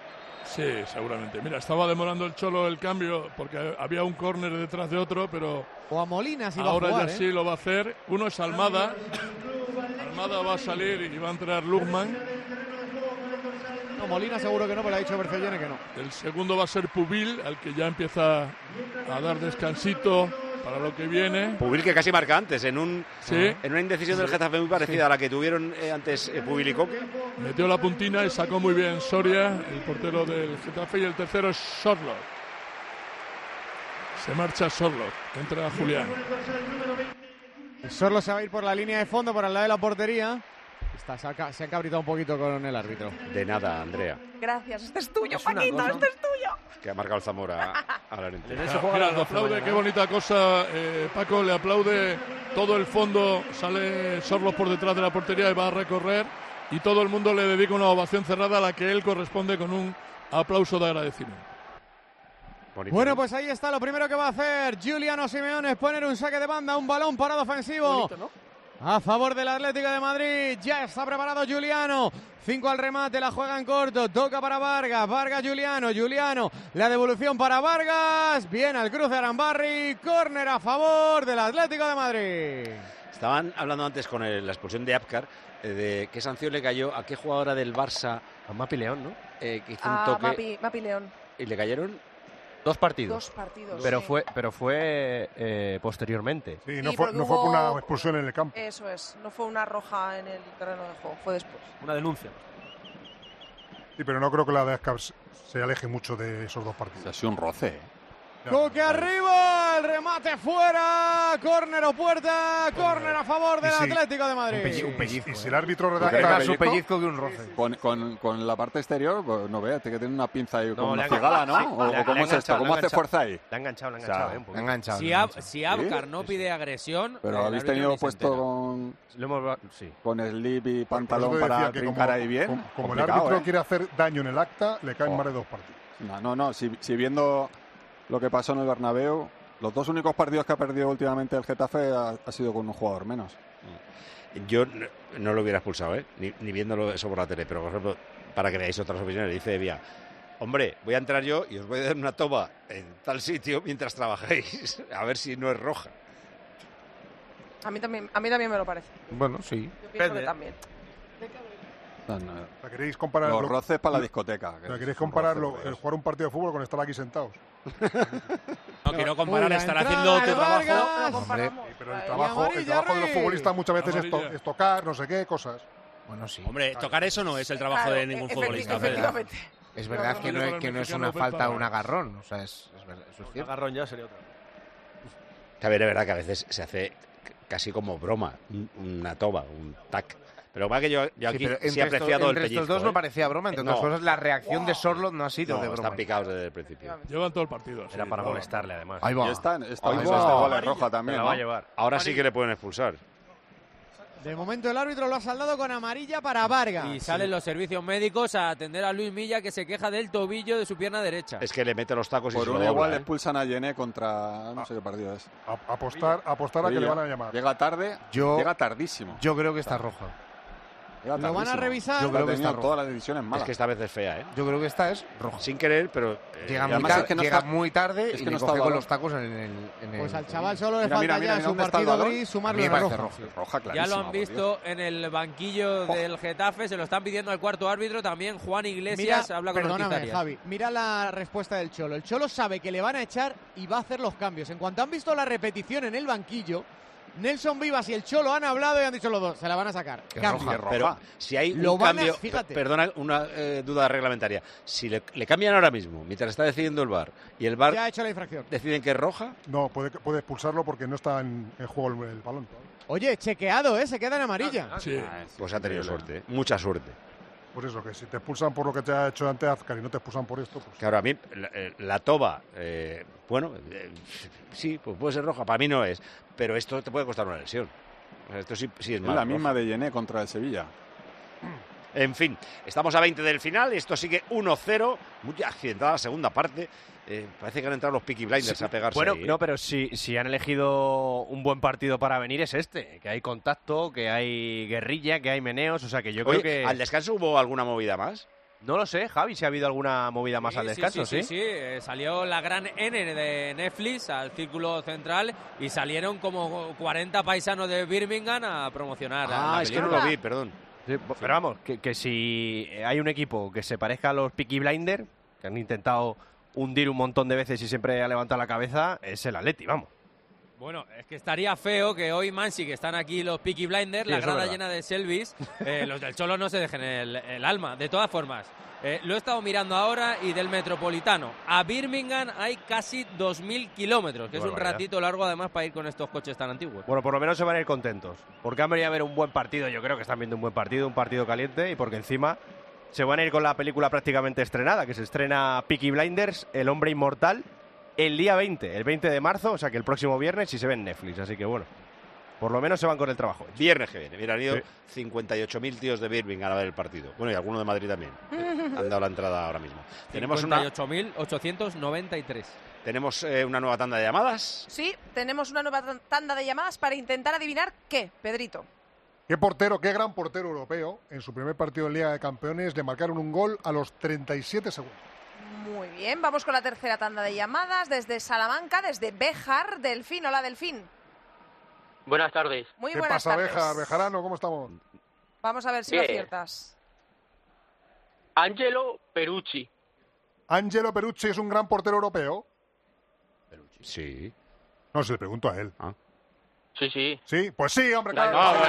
Sí, seguramente. Mira, estaba demorando el Cholo el cambio porque había un córner detrás de otro, pero... O a Molina si va a ahora jugar, ya ¿eh? sí lo va a hacer. Uno es Almada. Almada va a salir y va a entrar Lugman. No, Molina seguro que no, pero ha dicho Bercellene que no. El segundo va a ser Pubil, al que ya empieza a dar descansito para lo que viene. Pubil que casi marca antes, en un sí. en una indecisión del Getafe muy parecida sí. a la que tuvieron eh, antes eh, Pubil y Coque. Metió la puntina y sacó muy bien Soria, el portero del Getafe, y el tercero es Sorloth. Se marcha Sorloth, entra Julián. Sorloth se va a ir por la línea de fondo, por el lado de la portería. Está, se, ha, se ha cabritado un poquito con el árbitro. De nada, Andrea. Gracias, este es tuyo, es Paquito, este es tuyo. Que ha marcado el Zamora a la lente. Mira, mira, le aplaude, qué bonita cosa, eh, Paco, le aplaude todo el fondo, sale Sorloth por detrás de la portería y va a recorrer, y todo el mundo le dedica una ovación cerrada a la que él corresponde con un aplauso de agradecimiento. Bonito, bueno, pues ahí está lo primero que va a hacer Giuliano Simeone, es poner un saque de banda, un balón parado ofensivo. Bonito, ¿no? A favor del Atlético de Madrid, ya está preparado Giuliano, cinco al remate, la juega en corto, toca para Vargas, Vargas Giuliano, Giuliano, la devolución para Vargas, bien al cruce Arambarri, córner a favor del Atlético de Madrid. Estaban hablando antes con el, la expulsión de Apcar, eh, de qué sanción le cayó a qué jugadora del Barça. A Mapi León, ¿no? Eh, que hizo a un toque. Mapi, Mapi León. ¿Y le cayeron? Dos partidos. Dos partidos. Pero sí. fue, pero fue eh, posteriormente. Sí, no, Sí, fue, no fue por una expulsión en el campo. Eso es, no fue una roja en el terreno de juego, fue después. Una denuncia. Sí, pero no creo que la de Ascap se aleje mucho de esos dos partidos. Ha sido un roce, ¿eh? Coque arriba, el remate fuera, córner o puerta, córner a favor del Y si- Atlético de Madrid. un pelli- un pellizco, Y si el árbitro ¿Tú redacta crees más que un pellizco que un roce. Con, con, con la parte exterior, pues no veas, tiene que tener una pinza ahí, No, como le una ha cigala, enganchado, ¿no? sí, ¿O, le ha- o le ha cómo es esto? enganchado, ¿Cómo le ha hace enganchado. fuerza ahí? Le ha enganchado, le ha O sea, enganchado, ¿eh? Un poco. enganchado. Si, Ab- si Abkar no pide agresión... Pero el habéis árbitro tenido ni se puesto entera. con, Lo hemos... Sí. con slip y Por pantalón eso te decía para que trincar como- ahí bien. Como, como el Complicado, árbitro ¿eh? quiere hacer daño en el acta, le caen Oh. más de dos partidos. No, no, no. Si, si viendo lo que pasó en el Bernabéu, los dos únicos partidos que ha perdido últimamente el Getafe ha, ha sido con un jugador menos. Yo no, no lo hubiera expulsado, ¿eh? Ni, ni viéndolo eso por la tele, pero por ejemplo, para que veáis otras opiniones, dice Evia, hombre, voy a entrar yo y os voy a dar una toma en tal sitio mientras trabajáis, a ver si no es roja. A mí también, a mí también me lo parece. Bueno, sí. Yo pienso que también. No, no. O sea, ¿queréis comparar Los lo- roces para la lo- discoteca. o sea, ¿queréis comparar lo- el jugar un partido de fútbol con estar aquí sentados? No quiero comparar, Uy, la estar entrada haciendo de tu trabajo. Vargas. Hombre, pero el Y trabajo, el amarilla, trabajo de los Riz. futbolistas muchas veces es, to- Amarilla. es tocar, no sé qué, cosas. Bueno, sí. Hombre, tocar eso no es el trabajo Claro, de ningún efecti- futbolista. Fede. efectivamente. Es verdad que no, es, que no es una falta un agarrón. O sea, es, es verdad, eso es Un cierto. agarrón ya sería otra. También es verdad que a veces se hace c- casi como broma, un- una toma, un tac. Pero va que yo, yo Sí, aquí pero sí, entre he estos- apreciado el entre pellizco. estos dos ¿eh? no parecía broma, entre No. otras cosas la reacción de Sorloth no ha sido No, de broma. están picados desde el principio. Llevan todo el partido. Era sí, para todo. molestarle, además. Ahí va. Y esta, esta, Ahí esta va. igual es roja también, Se la ¿no? va a llevar. Ahora sí que le pueden expulsar. De momento el árbitro lo ha saldado con amarilla para Vargas. Y salen los servicios médicos a atender a Luis Milla, que se queja del tobillo de su pierna derecha. Es que le mete los tacos y Por se lo una igual dobla, le ¿eh? expulsan a Yené contra... no sé qué partido es. A- apostar apostar a que le Sevilla. van a llamar. Llega tarde, Yo- llega tardísimo. Yo creo que está roja. Llega Lo van a tardísimo. revisar. Yo creo que Ha tenido está roja. todas las decisiones malas. Es que esta vez es fea, ¿eh? Yo creo que esta es roja. Sin querer, pero... eh, Llega, y muy, además tar- es que no llega está- muy tarde es que y no le está coge el con balón. los tacos en el... En el Pues al chaval solo le Mira, falta mira, ya mira, en su ¿dónde está el partido balón? gris A sumarlo mí me en parece rojo. roja. Roja Ya lo clarísima, han por Dios. visto en el banquillo del Getafe, se lo están pidiendo al cuarto árbitro, también Juan Iglesias Mira, habla con perdóname, Noticiarias. Javi, mira la respuesta del Cholo. El Cholo sabe que le van a echar y va a hacer los cambios. En cuanto han visto la repetición en el banquillo, Nelson Vivas y el Cholo han hablado y han dicho los dos, se la van a sacar. Que Cambio. roja. Pero si hay Lo un van a- cambio, fíjate. perdona, una eh, duda reglamentaria. Si le, le cambian ahora mismo, mientras está decidiendo el V A R, y el V A R Ya ha hecho la infracción. deciden que es roja, No, puede, puede expulsarlo porque no está en, en juego el, el balón. Oye, chequeado, ¿eh? Se queda en amarilla. Sí. pues ha tenido suerte, ¿eh? Mucha suerte. Pues eso, que si te expulsan por lo que te ha hecho antes Azcar y no te expulsan por esto, pues... Que ahora a mí, la, eh, la toba, eh, bueno, eh, sí, pues puede ser roja, para mí no es, pero esto te puede costar una lesión. O sea, esto sí, sí es Es más la roja. misma de Yené contra el Sevilla. En fin, estamos a veinte del final, esto sigue uno cero, muy accidentada la segunda parte. Eh, parece que han entrado los Peaky Blinders Sí, a pegarse Bueno, ahí, ¿eh? no, pero si, si han elegido un buen partido para venir es este, que hay contacto, que hay guerrilla, que hay meneos, o sea que yo Oye, creo que... ¿al descanso hubo alguna movida más? No lo sé, Javi, si ha habido alguna movida más Sí, al sí, descanso, sí, ¿sí? sí, sí. Eh, salió la gran N de Netflix al círculo central y salieron como cuarenta paisanos de Birmingham a promocionar. la- Ah, la es que no película. lo vi, perdón. Sí, pero vamos, que, que si hay un equipo que se parezca a los Peaky Blinders, que han intentado hundir un montón de veces y siempre ha levantado la cabeza, es el Atleti, vamos. Bueno, es que estaría feo que hoy Mansi, que están aquí los Peaky Blinders, Sí, la eso es grada verdad. llena de selvies, eh, los del Cholo no se dejen el, el alma. De todas formas, eh, lo he estado mirando ahora y del Metropolitano a Birmingham hay casi dos mil kilómetros, que es un Barbaridad. ratito largo además para ir con estos coches tan antiguos. Bueno, por lo menos se van a ir contentos, porque han venido a ver un buen partido, yo creo que están viendo un buen partido, un partido caliente, y porque encima se van a ir con la película prácticamente estrenada, que se estrena Peaky Blinders, El Hombre Inmortal, el día veinte, el veinte de marzo, o sea que el próximo viernes, y se ve en Netflix, así que bueno, por lo menos se van con el trabajo hecho. Viernes que viene. Mira, han ido Sí. cincuenta y ocho mil tíos de Birmingham a ver el partido. Bueno, y alguno de Madrid también. Han dado la entrada ahora mismo. Tenemos una, cincuenta y ocho mil ochocientos noventa y tres. tenemos eh, una nueva tanda de llamadas. Sí, tenemos una nueva tan- tanda de llamadas para intentar adivinar qué, Pedrito. Qué portero, qué gran portero europeo. En su primer partido en Liga de Campeones le marcaron un gol a los treinta y siete segundos. Muy bien, vamos con la tercera tanda de llamadas desde Salamanca, desde Béjar, Delfín. Hola, Delfín. Buenas tardes. Muy ¿Qué buenas pasa, tardes. Béjar? Bejarano, ¿cómo estamos? Vamos a ver si Bien. lo aciertas. Angelo Perucci. Angelo Perucci es un gran portero europeo. Sí. No, se le pregunto a él. Sí, sí. Sí, pues sí, hombre, Claro. claro.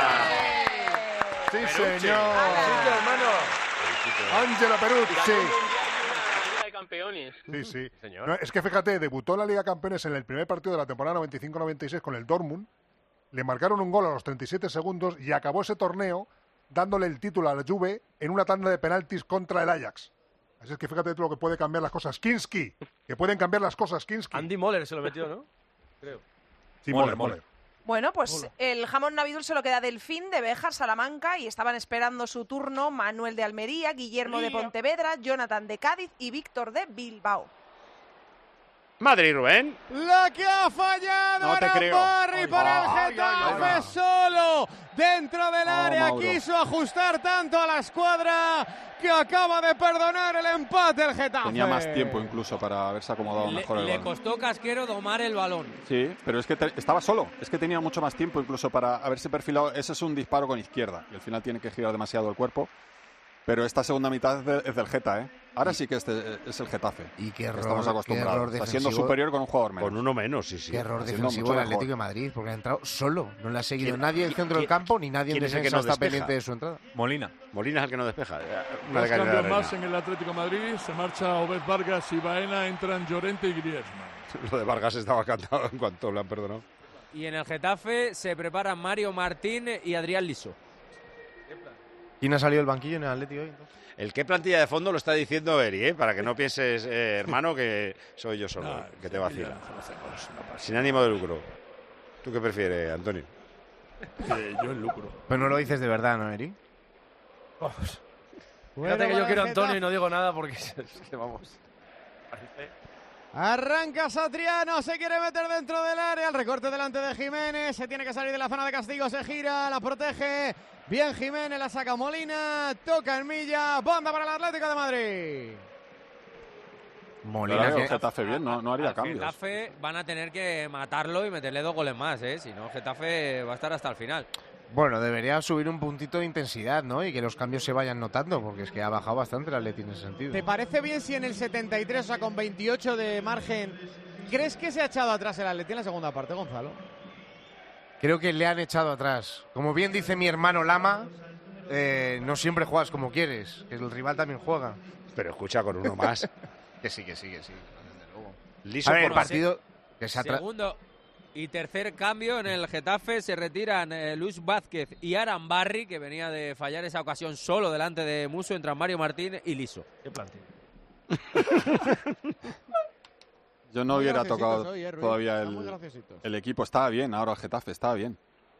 ¡Vamos! Sí, Perucci. señor. Sí, Angelo Perucci. Liga de Campeones. Campeones. Sí, sí. Señor. No, es que fíjate, debutó en la Liga de Campeones en el primer partido de la temporada noventa y cinco noventa y seis con el Dortmund. Le marcaron un gol a los treinta y siete segundos y acabó ese torneo dándole el título a la Juve en una tanda de penaltis contra el Ajax. Así es que fíjate lo que puede cambiar las cosas. Kinski, que pueden cambiar las cosas, Kinski. Andy Moller se lo metió, ¿no? Creo. Sí, Moller, Moller. Bueno, pues el jamón navidul se lo queda Delfín de Béjar, Salamanca, y estaban esperando su turno Manuel de Almería, Guillermo de Pontevedra, Jonathan de Cádiz y Víctor de Bilbao. Madrid, Rubén. La que ha fallado No te creo. Barry para el Ay, Getafe, ay, ay. solo dentro del Oh, área. Mauro. Quiso ajustar tanto a la escuadra que acaba de perdonar el empate el Getafe. Tenía más tiempo incluso para haberse acomodado Le, mejor el le balón. costó Casquero domar el balón. Sí, pero es que te- estaba solo. Es que tenía mucho más tiempo incluso para haberse perfilado. Ese es un disparo con izquierda y al final tiene que girar demasiado el cuerpo. Pero esta segunda mitad es, de- es del Geta, ¿eh? Ahora sí que este es el Getafe. Y qué error, Estamos qué acostumbrados. error Está siendo defensivo. superior con un jugador menos. Con uno menos, sí, sí. Qué error Haciendo defensivo mucho el Atlético de mejor. Madrid, porque ha entrado solo. No le ha seguido ¿Quién- nadie del centro del quién- campo, ni nadie en quién es el que defensa no está despeja? pendiente de su entrada. Molina. Molina es el que no despeja. Una Dos de cambios Arena. más en el Atlético de Madrid. Se marcha Obed Vargas y Baena. Entran Llorente y Griezmann. Lo de Vargas estaba cantado en cuanto le han perdonado. Y en el Getafe se preparan Mario Martín y Adrián Liso. ¿Quién ha salido del banquillo en el Atlético hoy? El qué plantilla de fondo lo está diciendo Eri, ¿eh? Para que no pienses, eh, hermano, que soy yo solo, No, que te vacila. ya conocemos, no pasa. Sin ánimo de lucro. ¿Tú qué prefieres, Antonio? Eh, yo el lucro. Pero no lo dices de verdad, ¿no, Eri? Fíjate que yo para quiero a el Antonio Getafe. y no digo nada porque es que vamos. Arranca Satriano, se quiere meter dentro del área, el recorte delante de Jiménez, se tiene que salir de la zona de castigo, se gira, la protege, bien Jiménez, la saca Molina, toca en Milla, banda para el Atlético de Madrid. Molina, Claro, que- el Getafe bien, no, no haría Al cambios. Getafe van a tener que matarlo y meterle dos goles más, ¿eh? Si no, Getafe va a estar hasta el final. Bueno, debería subir un puntito de intensidad, ¿no? Y que los cambios se vayan notando, porque es que ha bajado bastante el Atleti en ese sentido. ¿Te parece bien si en el setenta y tres, o sea, con veintiocho de margen, crees que se ha echado atrás el Atleti en la segunda parte, Gonzalo? Creo que le han echado atrás. Como bien dice mi hermano Lama, eh, no siempre juegas como quieres, que el rival también juega. Pero escucha con uno más. Que sí, que sí, que sí. Desde luego. Liso A ver, el por- partido que se ha tra- Segundo y tercer cambio en el Getafe se retiran eh, Luis Vázquez y Arambarri, que venía de fallar esa ocasión solo delante de Muso. Entran Mario Martín y Liso. Qué plantilla. Yo no Muy hubiera graciositos tocado hoy, eh, Ruiz. todavía Están muy el, graciositos. el equipo. Estaba bien, ahora el Getafe estaba bien.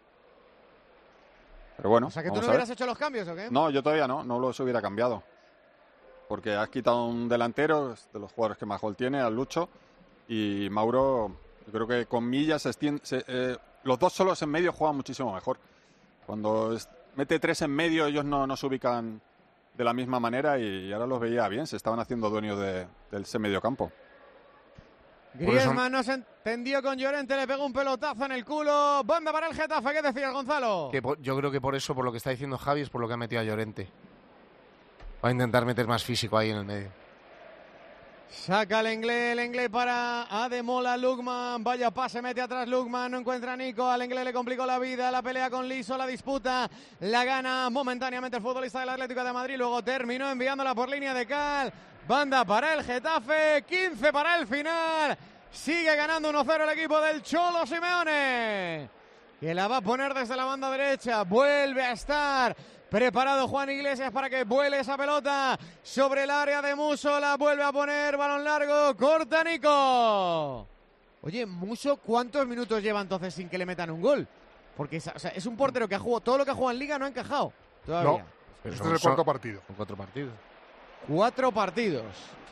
Pero bueno, O sea, que tú vamos no a ver. hubieras hecho los cambios, ¿o qué? No, yo todavía no, no los hubiera cambiado. Porque has quitado un delantero, es de los jugadores que más gol tiene, al Lucho. Y Mauro, yo creo que con Milla se extiende. se- eh, los dos solos en medio juegan muchísimo mejor. Cuando es- mete tres en medio, ellos no, no se ubican de la misma manera y, ahora los veía bien, se estaban haciendo dueños de, del ese medio campo. Griezmann no se entendió con Llorente, le pegó un pelotazo en el culo. Banda para el Getafe, ¿qué decías, Gonzalo? que por- yo creo que por eso, por lo que está diciendo Javi, es por lo que ha metido a Llorente. Va a intentar meter más físico ahí en el medio. Saca el inglés, el inglés para Ademola, Lukman, vaya pase, mete atrás Lukman, no encuentra a Nico, al inglés le complicó la vida, la pelea con Liso, la disputa, la gana momentáneamente el futbolista del Atlético de Madrid, luego terminó enviándola por línea de cal, banda para el Getafe, quince para el final, sigue ganando uno cero el equipo del Cholo Simeone, que la va a poner desde la banda derecha, vuelve a estar preparado Juan Iglesias para que vuele esa pelota sobre el área de Muso, la vuelve a poner, balón largo, corta Nico. Oye, Muso, ¿cuántos minutos lleva entonces sin que le metan un gol? Porque es, o sea, es un portero que ha jugado, todo lo que ha jugado en Liga no ha encajado todavía. No, este es el cuarto partido. Son cuatro partidos. Cuatro partidos.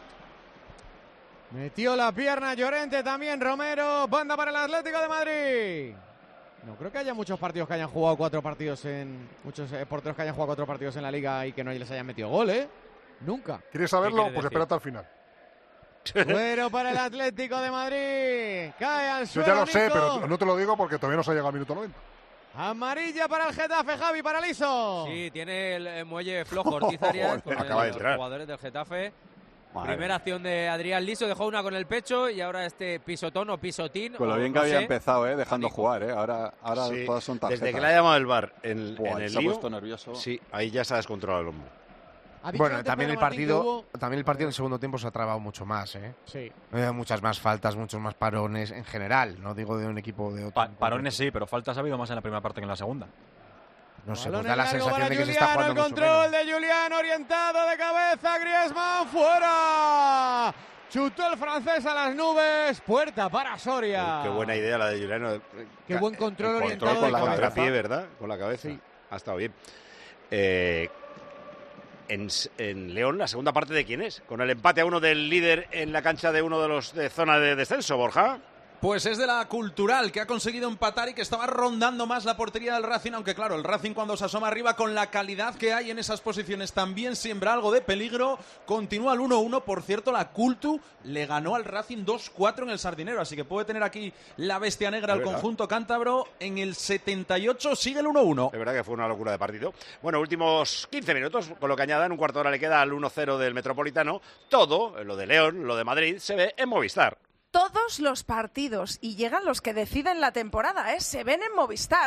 Metió la pierna Llorente, también Romero, banda para el Atlético de Madrid. No creo que haya muchos partidos que hayan jugado cuatro partidos en... Muchos eh, porteros que hayan jugado cuatro partidos en la Liga y que no les hayan metido gol, ¿eh? Nunca. ¿Quieres saberlo? Pues espérate al final. Fuero para el Atlético de Madrid. Cae al Yo suelo ya lo sé, Nico. pero no te lo digo porque todavía no se ha llegado al minuto noventa. Amarilla para el Getafe, Javi, para Liso. Sí, tiene el eh, muelle flojo Ortiz Arias con Acaba de el- los entrar. jugadores del Getafe. Madre Primera acción de Adrián Liso, dejó una con el pecho y ahora este pisotón o pisotín. Con lo o bien no que había sé. empezado, ¿eh? Dejando jugar, ¿eh? Ahora, ahora Sí, todas son tarjetas. desde que le ha llamado el bar en, Buah, en el se ha lío, puesto nervioso. sí, ahí ya se ha descontrolado el hombre. Bueno, también el partido, hubo... también el partido en el segundo tiempo se ha trabado mucho más, ¿eh? Sí. Eh, muchas más faltas, muchos más parones en general, no digo de un equipo o de otro. Pa parones sí, pero faltas ha habido más en la primera parte que en la segunda. No sé, pues da la sensación de que Juliano, se está jugando el mucho control menos. de Julián orientado de cabeza, Griezmann fuera. Chutó el francés a las nubes, puerta para Soria. Qué buena idea la de Juliano. Qué buen control el orientado control con de la cabeza. contrapié, ¿verdad? Con la cabeza. Sí. Ha estado bien. Eh, en, en León, la segunda parte de quién es, con el empate a uno del líder en la cancha de uno de los de zona de descenso, Borja. Pues es de la Cultural, que ha conseguido empatar y que estaba rondando más la portería del Racing, aunque claro, el Racing cuando se asoma arriba con la calidad que hay en esas posiciones también siembra algo de peligro. Continúa el uno uno, por cierto, la Cultu le ganó al Racing dos cuatro en el Sardinero, así que puede tener aquí la bestia negra al conjunto cántabro. En el setenta y ocho sigue el uno uno. De verdad que fue una locura de partido. Bueno, últimos quince minutos, con lo que añadan, un cuarto de hora le queda al uno cero del Metropolitano. Todo, lo de León, lo de Madrid, se ve en Movistar. Todos los partidos, y llegan los que deciden la temporada, ¿eh? Se ven en Movistar.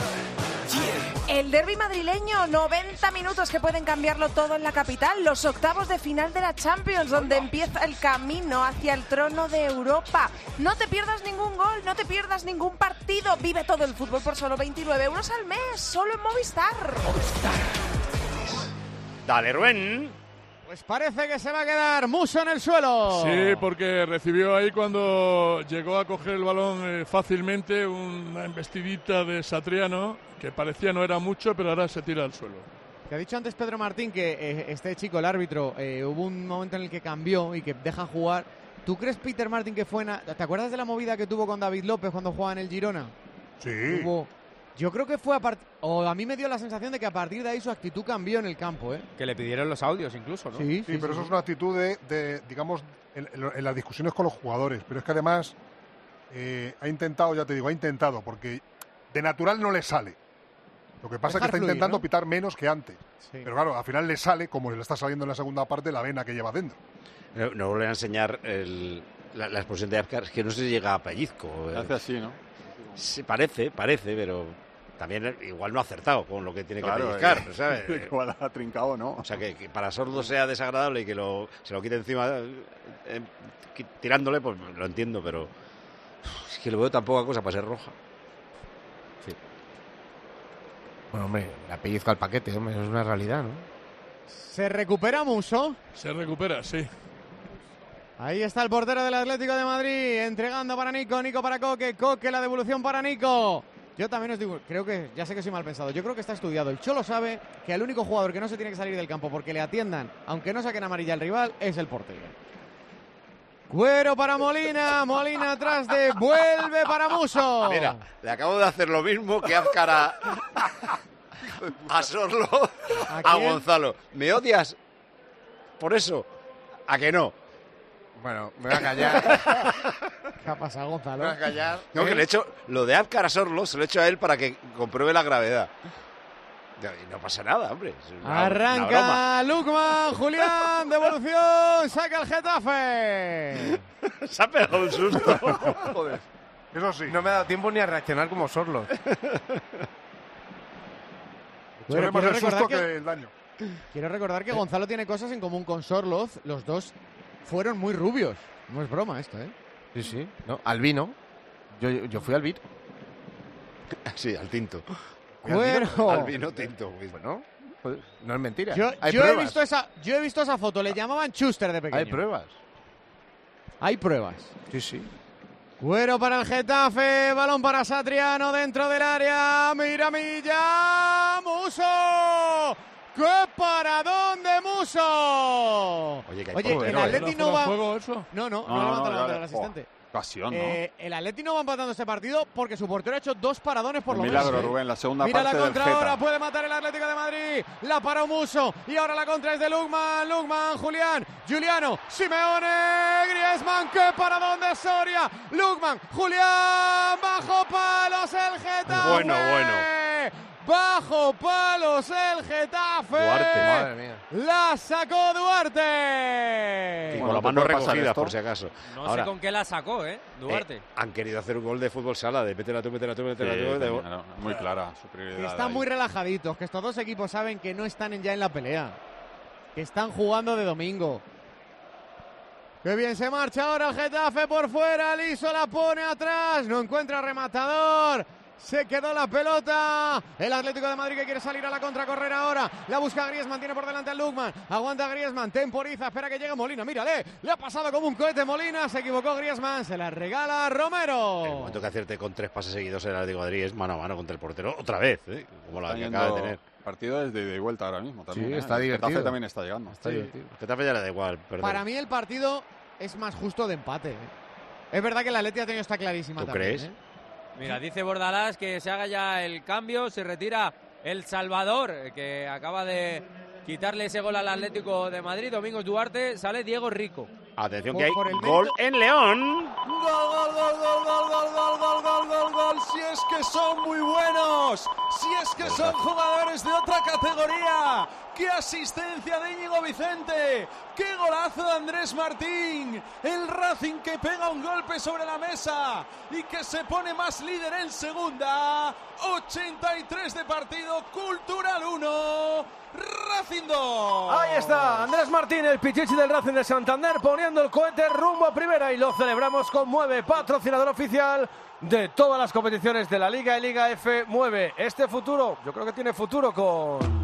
El derbi madrileño, noventa minutos que pueden cambiarlo todo en la capital. Los octavos de final de la Champions, donde empieza el camino hacia el trono de Europa. No te pierdas ningún gol, no te pierdas ningún partido. Vive todo el fútbol por solo veintinueve euros al mes, solo en Movistar. Dale, Rubén. Pues parece que se va a quedar Muso en el suelo. Sí, porque recibió ahí cuando llegó a coger el balón eh, fácilmente una embestidita de Satriano, que parecía no era mucho, pero ahora se tira al suelo. Te ha dicho antes Pedro Martín que eh, este chico, el árbitro, eh, hubo un momento en el que cambió y que deja jugar. ¿Tú crees, Peter Martín, que fue... Na... ¿Te acuerdas de la movida que tuvo con David López cuando jugaba en el Girona? Sí. Hubo... Yo creo que fue a partir... O a mí me dio la sensación de que a partir de ahí su actitud cambió en el campo, ¿eh? Que le pidieron los audios incluso, ¿no? Sí, Sí, sí, pero sí. eso es una actitud de, de digamos, en, en las discusiones con los jugadores. Pero es que además eh, ha intentado, ya te digo, ha intentado, porque de natural no le sale. Lo que pasa es que está fluir, intentando ¿no? pitar menos que antes. Sí. Pero claro, al final le sale, como le está saliendo en la segunda parte, la vena que lleva dentro. No, no vuelven a enseñar el, la, la exposición de Azcar, es que no se llega a pellizco. Hace así, ¿no? Sí, parece, parece, pero también igual no ha acertado con lo que tiene Claro, que pellizcar, eh, ¿sabes? Igual ha trincado, ¿no? O sea, que, que para Sordo sea desagradable y que lo, se lo quite encima eh, eh, tirándole, pues lo entiendo, pero es que lo veo tan poca cosa para ser roja. Sí. Bueno, hombre, la pellizca al paquete, hombre, es una realidad, ¿no? ¿Se recupera Muso? Se recupera, sí. Ahí está el portero del Atlético de Madrid, entregando para Nico, Nico para Coque, Coque la devolución para Nico. Yo también os digo, creo que, ya sé que soy mal pensado, yo creo que está estudiado. El Cholo sabe que el único jugador que no se tiene que salir del campo porque le atiendan, aunque no saquen amarilla al rival, es el portero. Cuero para Molina, Molina atrás de, vuelve para Muso. Mira, le acabo de hacer lo mismo que Azcar a, a Sorlo, ¿A a quién? Gonzalo. ¿Me odias por eso? ¿A que no? Bueno, me voy a callar. ¿Qué ha pasado, Gonzalo? Me voy a callar. No, que le he hecho lo de Azcar a Sorlo, se lo he hecho a él para que compruebe la gravedad. Y no pasa nada, hombre. Es una- una Arranca Lukman, Julián, devolución, saca el Getafe. broma. Se ha pegado un susto. Joder. Eso sí. No me ha dado tiempo ni a reaccionar como Sorlo. Sobre más quiero el susto recordar que... que- el daño. Quiero recordar que Gonzalo tiene cosas en común con Sorloz. Los dos fueron muy rubios. No es broma esto, ¿eh? Sí, sí. No, al vino. Yo, yo fui al vino. Sí, al tinto. Cuero. Al vino tinto. Bueno, pues, no es mentira. Yo, Hay yo he pruebas. visto esa, yo he visto esa foto. Le llamaban Schuster de pequeño. Hay pruebas. Hay pruebas. Sí, sí. Cuero para el Getafe, balón para Satriano dentro del área, Miramilla, Muso, ¡qué paradón de Muso! Oye, que hay Oye, poco, el ¿no? Atleti no ¿Fuera va... de juego eso? No, no, no, No, levanta no, la bandera ya- del asistente. Ocasión, ¿no? Eh, el Atleti no va empatando este partido porque su portero ha hecho dos paradones por Un lo milagro, menos. ¿eh? Rubén, la segunda Mira parte la del contra Geta. ahora, puede matar el Atlético de Madrid. La paró Muso y ahora la contra es de Lukman, Lukman, Julián, Juliano, Simeone, Griezmann, qué paradón de Soria. Lukman, Julián, bajo palos el Getafe. Bueno, bueno. Bajo palos el Getafe. Duarte, madre mía. La sacó Duarte. Y Bueno, con las ¿te manos puede pasar recogidas, esto? por si acaso. No Ahora, sé con qué la sacó, ¿eh? Duarte. eh, han querido hacer un gol de fútbol sala, de métela tú, métela tú, Sí, métela tú. de- tenía, no, muy clara su prioridad. Están ahí. muy relajaditos, que estos dos equipos saben que no están en- ya en la pelea. que están jugando de domingo. ¡Qué bien se marcha ahora el Getafe por fuera! Liso la pone atrás, no encuentra rematador. Se quedó la pelota. El Atlético de Madrid que quiere salir a la contracorrer ahora. La busca Griezmann, tiene por delante a Lukman. Aguanta Griezmann, temporiza, espera que llegue Molina. Mírale, le ha pasado como un cohete Molina. Se equivocó Griezmann, se la regala Romero. El momento que acierte con tres pases seguidos el Atlético de Madrid es mano a mano contra el portero. Otra vez, ¿eh? Como la que acaba de tener. Partido es de ida y vuelta ahora mismo también. Sí, ¿eh? está el divertido. Getafe también está llegando. Está sí. divertido. El Getafe ya le da igual. Perder. Para mí el partido es más justo de empate. ¿eh? Es verdad que la Atleti ha tenido esta clarísima ¿Tú también. crees? ¿eh? Mira, dice Bordalás que se haga ya el cambio, se retira el Salvador, que acaba de quitarle ese gol al Atlético de Madrid. Domingos Duarte, sale Diego Rico. Atención Por- que hay por el gol mérito- en León. Gol, gol, gol, gol, gol, gol, gol, gol, gol, gol, gol. Si es que son muy buenos. Si es que son jugadores de otra categoría. ¡Qué asistencia de Íñigo Vicente! ¡Qué golazo de Andrés Martín! El Racing que pega un golpe sobre la mesa y que se pone más líder en segunda. ochenta y tres de partido, Cultural uno, Racing dos. Ahí está, Andrés Martín, el pichichi del Racing de Santander, poniendo el cohete rumbo a primera y lo celebramos con Mueve, patrocinador oficial de todas las competiciones de la Liga y Liga F. Mueve este futuro, yo creo que tiene futuro con...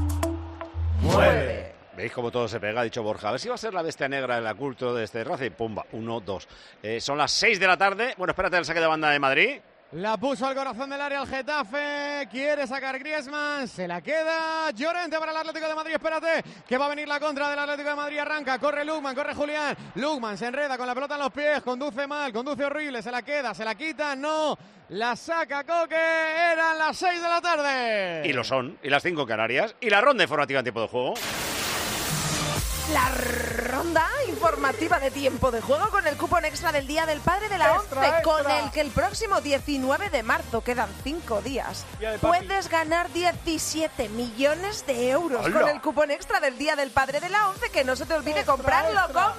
Mueve. ¿Veis cómo todo se pega? Ha dicho Borja. A ver si va a ser la bestia negra en la culto de este Racing. Pumba, uno, dos. Eh, son las seis de la tarde. Bueno, espérate el saque de banda de Madrid. La puso al corazón del área el Getafe, quiere sacar Griezmann, se la queda Llorente para el Atlético de Madrid, espérate, que va a venir la contra del Atlético de Madrid, arranca, corre Lukman, corre Julián, Lukman se enreda con la pelota en los pies, conduce mal, conduce horrible, se la queda, se la quita, no, la saca Coque, eran las seis de la tarde. Y lo son. Y las cinco Canarias. Y la ronda informativa en tiempo de juego. La ronda informativa de tiempo de juego con el cupón extra del Día del Padre de la Extra, once, extra. con el que el próximo diecinueve de marzo, quedan cinco días, Día del papi. puedes ganar diecisiete millones de euros ¡Hala! con el cupón extra del Día del Padre de la once, que no se te olvide comprarlo,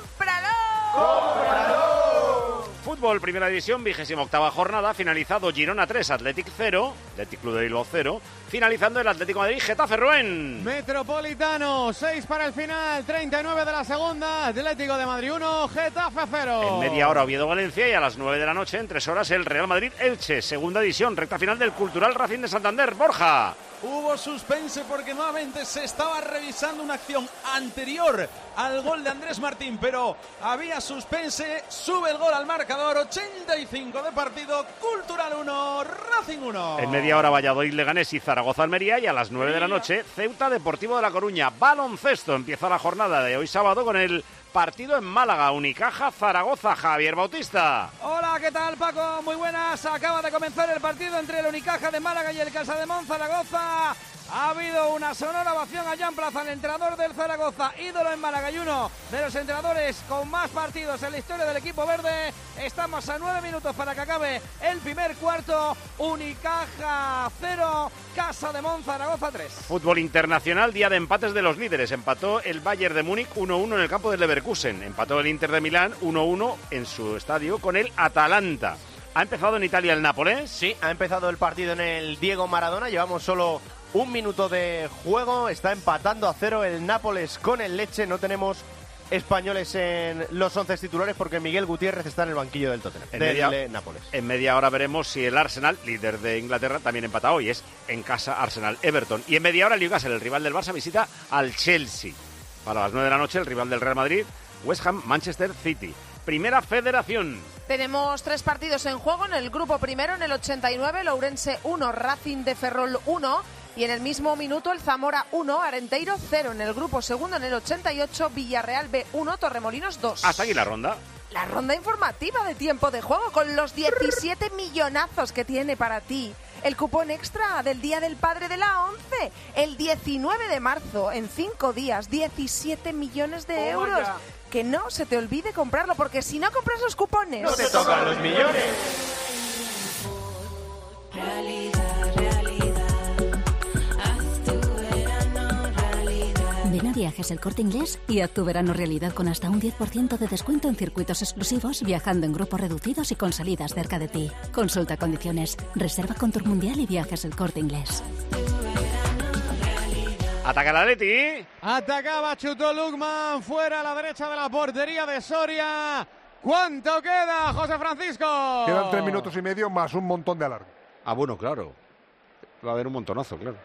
cómpralo. Fútbol, primera división, vigésima octava jornada, finalizado Girona tres, Athletic cero, Athletic Club de Bilbao cero, finalizando el Atlético de Madrid, Getafe Rubén. Metropolitano, seis para el final, treinta y nueve de la segunda, Atlético de Madrid uno, Getafe cero. En media hora Oviedo Valencia y a las nueve de la noche, en tres horas, el Real Madrid Elche, segunda división, recta final del Cultural Racing de Santander. Borja. Hubo suspense porque nuevamente se estaba revisando una acción anterior al gol de Andrés Martín, pero había suspense, sube el gol al marcador, ochenta y cinco de partido, Cultural uno, Racing uno. En media hora Valladolid Leganés y Zaragoza Almería y a las nueve de la noche Ceuta Deportivo de La Coruña. Baloncesto, empieza la jornada de hoy sábado con el partido en Málaga, Unicaja Zaragoza. Javier Bautista. Hola, ¿qué tal, Paco? Muy buenas. Acaba de comenzar el partido entre el Unicaja de Málaga y el Casademón Zaragoza. Ha habido una sonora ovación allá en plaza al entrenador del Zaragoza, ídolo en Málaga y uno de los entrenadores con más partidos en la historia del equipo verde. Estamos a nueve minutos para que acabe el primer cuarto. Unicaja cero, Casademón Zaragoza tres. Fútbol internacional, día de empates de los líderes. Empató el Bayern de Múnich uno uno en el campo del Leverkusen. Empató el Inter de Milán uno uno en su estadio con el Atalanta. ¿Ha empezado en Italia el Nápoles? Sí, ha empezado el partido en el Diego Maradona. Llevamos solo un minuto de juego. Está empatando a cero el Nápoles con el Lecce. No tenemos españoles en los once titulares porque Miguel Gutiérrez está en el banquillo del Tottenham, En del media, eh, Nápoles. En media hora veremos si el Arsenal, líder de Inglaterra, también empata hoy. Es en casa Arsenal-Everton. Y en media hora el Newcastle, el rival del Barça, visita al Chelsea. Para las nueve de la noche el rival del Real Madrid, West Ham-Manchester City. Primera Federación. Tenemos tres partidos en juego en el grupo primero, en el ochenta y nueve, Lourense uno, Racing de Ferrol uno, y en el mismo minuto el Zamora uno, Arenteiro cero. En el grupo segundo, en el ochenta y ocho, Villarreal B uno, Torremolinos dos. Hasta aquí la ronda. La ronda informativa de tiempo de juego con los diecisiete millonazos que tiene para ti el cupón extra del Día del Padre de la once. El diecinueve de marzo, en cinco días, diecisiete millones de Toma euros. ya. Que no se te olvide comprarlo, porque si no compras los cupones... No te tocan los millones. Ven a Viajes El Corte Inglés y haz tu verano realidad con hasta un diez por ciento de descuento en circuitos exclusivos, viajando en grupos reducidos y con salidas cerca de ti. Consulta condiciones. Reserva con Tour Mundial y Viajes El Corte Inglés. Ataca el Atleti. Atacaba, chutó Lukman, fuera a la derecha de la portería de Soria. ¿Cuánto queda, José Francisco? Quedan tres minutos y medio más un montón de alargue. Ah, bueno, claro. Va a haber un montonazo, claro.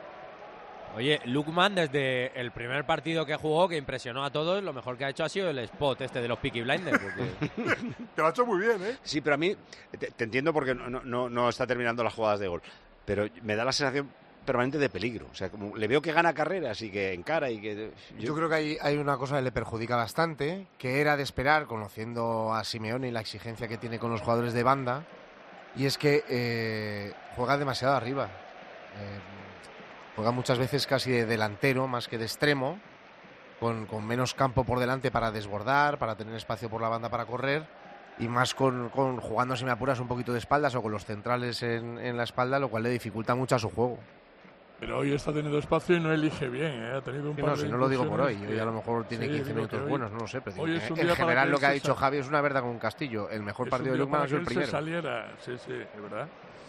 Oye, Lukman desde el primer partido que jugó, que impresionó a todos, lo mejor que ha hecho ha sido el spot este de los Peaky Blinders. Porque... Te lo ha hecho muy bien, ¿eh? Sí, pero a mí, te, te entiendo porque no, no, no está terminando las jugadas de gol, pero me da la sensación permanente de peligro. O sea, como le veo que gana carreras y que encara y que... Yo, yo creo que hay, hay una cosa que le perjudica bastante, que era de esperar, conociendo a Simeone y la exigencia que tiene con los jugadores de banda, y es que eh, juega demasiado arriba. Eh, juega muchas veces casi de delantero más que de extremo, con, con menos campo por delante para desbordar, para tener espacio por la banda para correr, y más con, con jugando, si me apuras, un poquito de espaldas o con los centrales en, en la espalda, lo cual le dificulta mucho a su juego. Pero hoy está teniendo espacio y no elige bien, ¿eh? Ha tenido un sí, par no, de si no lo digo por hoy, incursiones hoy a lo mejor tiene sí, quince minutos hoy, buenos, no lo sé, pero hoy digo, es un en día general para lo que ha se dicho sa- Javi es una verdad con un castillo. El mejor es partido un de día Lukman para ha sido que el él primero. se saliera, sí, sí, es verdad.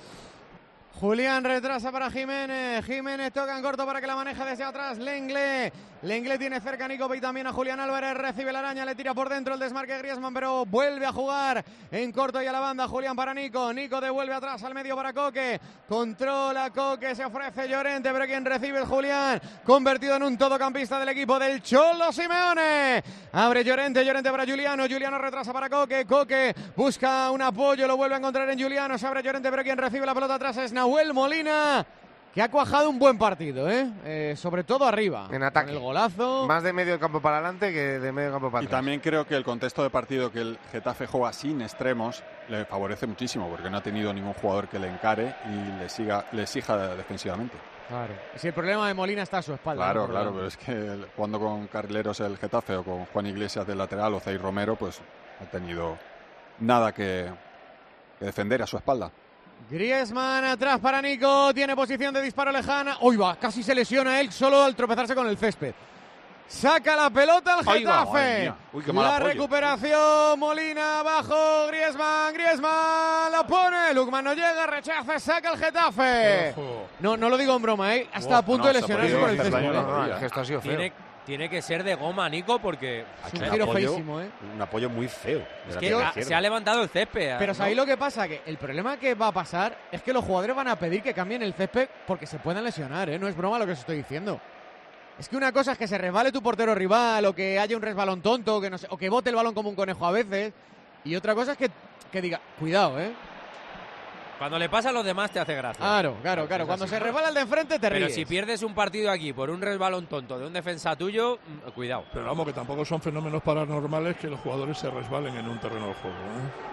Julián retrasa para Jiménez. Jiménez toca en corto para que la maneje desde atrás. Lenglet. Lenglet tiene cerca a Nico y también a Julián Álvarez. Recibe la araña, le tira por dentro el desmarque Griezmann, pero vuelve a jugar en corto y a la banda. Julián para Nico. Nico devuelve atrás al medio para Coque. Controla Coque, se ofrece Llorente, pero quien recibe es Julián. Convertido en un todocampista del equipo del Cholo Simeone. Abre Llorente, Llorente para Juliano. Juliano retrasa para Coque. Coque busca un apoyo, lo vuelve a encontrar en Juliano. Se abre Llorente, pero quien recibe la pelota atrás es Nahuel Molina, que ha cuajado un buen partido, ¿eh? Eh, sobre todo arriba. En ataque. Con el golazo. Más de medio campo para adelante que de medio campo para Y atrás. también creo que el contexto de partido que el Getafe juega sin extremos le favorece muchísimo, porque no ha tenido ningún jugador que le encare y le siga, le exija defensivamente. Claro. Si el problema de Molina está a su espalda. Claro, ¿no? Por claro, delante. pero es que el- jugando con Carrileros el Getafe o con Juan Iglesias del lateral o Zay Romero, pues ha tenido nada que, que defender a su espalda. Griezmann atrás para Nico, tiene posición de disparo lejana. Uy, va, casi se lesiona él solo al tropezarse con el césped. Saca la pelota al Ahí va, madre Getafe. mía. Uy, qué mal La apoyo. recuperación, Molina abajo, Griezmann, Griezmann la pone. Lukman no llega, rechaza, saca el Getafe. Ojo. No, no lo digo en broma, ¿eh? Hasta a punto no, de se ha lesionarse podido con el hacer césped. daño, ¿eh? no, no, el gesto ha sido feo. Tiene, tiene que ser de goma, Nico, porque Es un Un giro apoyo- feísimo, ¿eh? Un apoyo muy feo. de es la que pierna ha- izquierda. se ha levantado el césped. Pero ¿no? ¿sabéis lo que pasa? Que el problema que va a pasar es que los jugadores van a pedir que cambien el césped porque se puedan lesionar, ¿eh? No es broma lo que os estoy diciendo. Es que una cosa es que se resbale tu portero rival o que haya un resbalón tonto que no sé, o que bote el balón como un conejo a veces. Y otra cosa es que, que diga, cuidado, ¿eh? Cuando le pasa a los demás te hace gracia. Claro, claro, claro. Cuando se resbala el de enfrente te Pero ríes. si pierdes un partido aquí por un resbalón tonto de un defensa tuyo, mm, cuidado. Pero vamos, que tampoco son fenómenos paranormales que los jugadores se resbalen en un terreno de juego,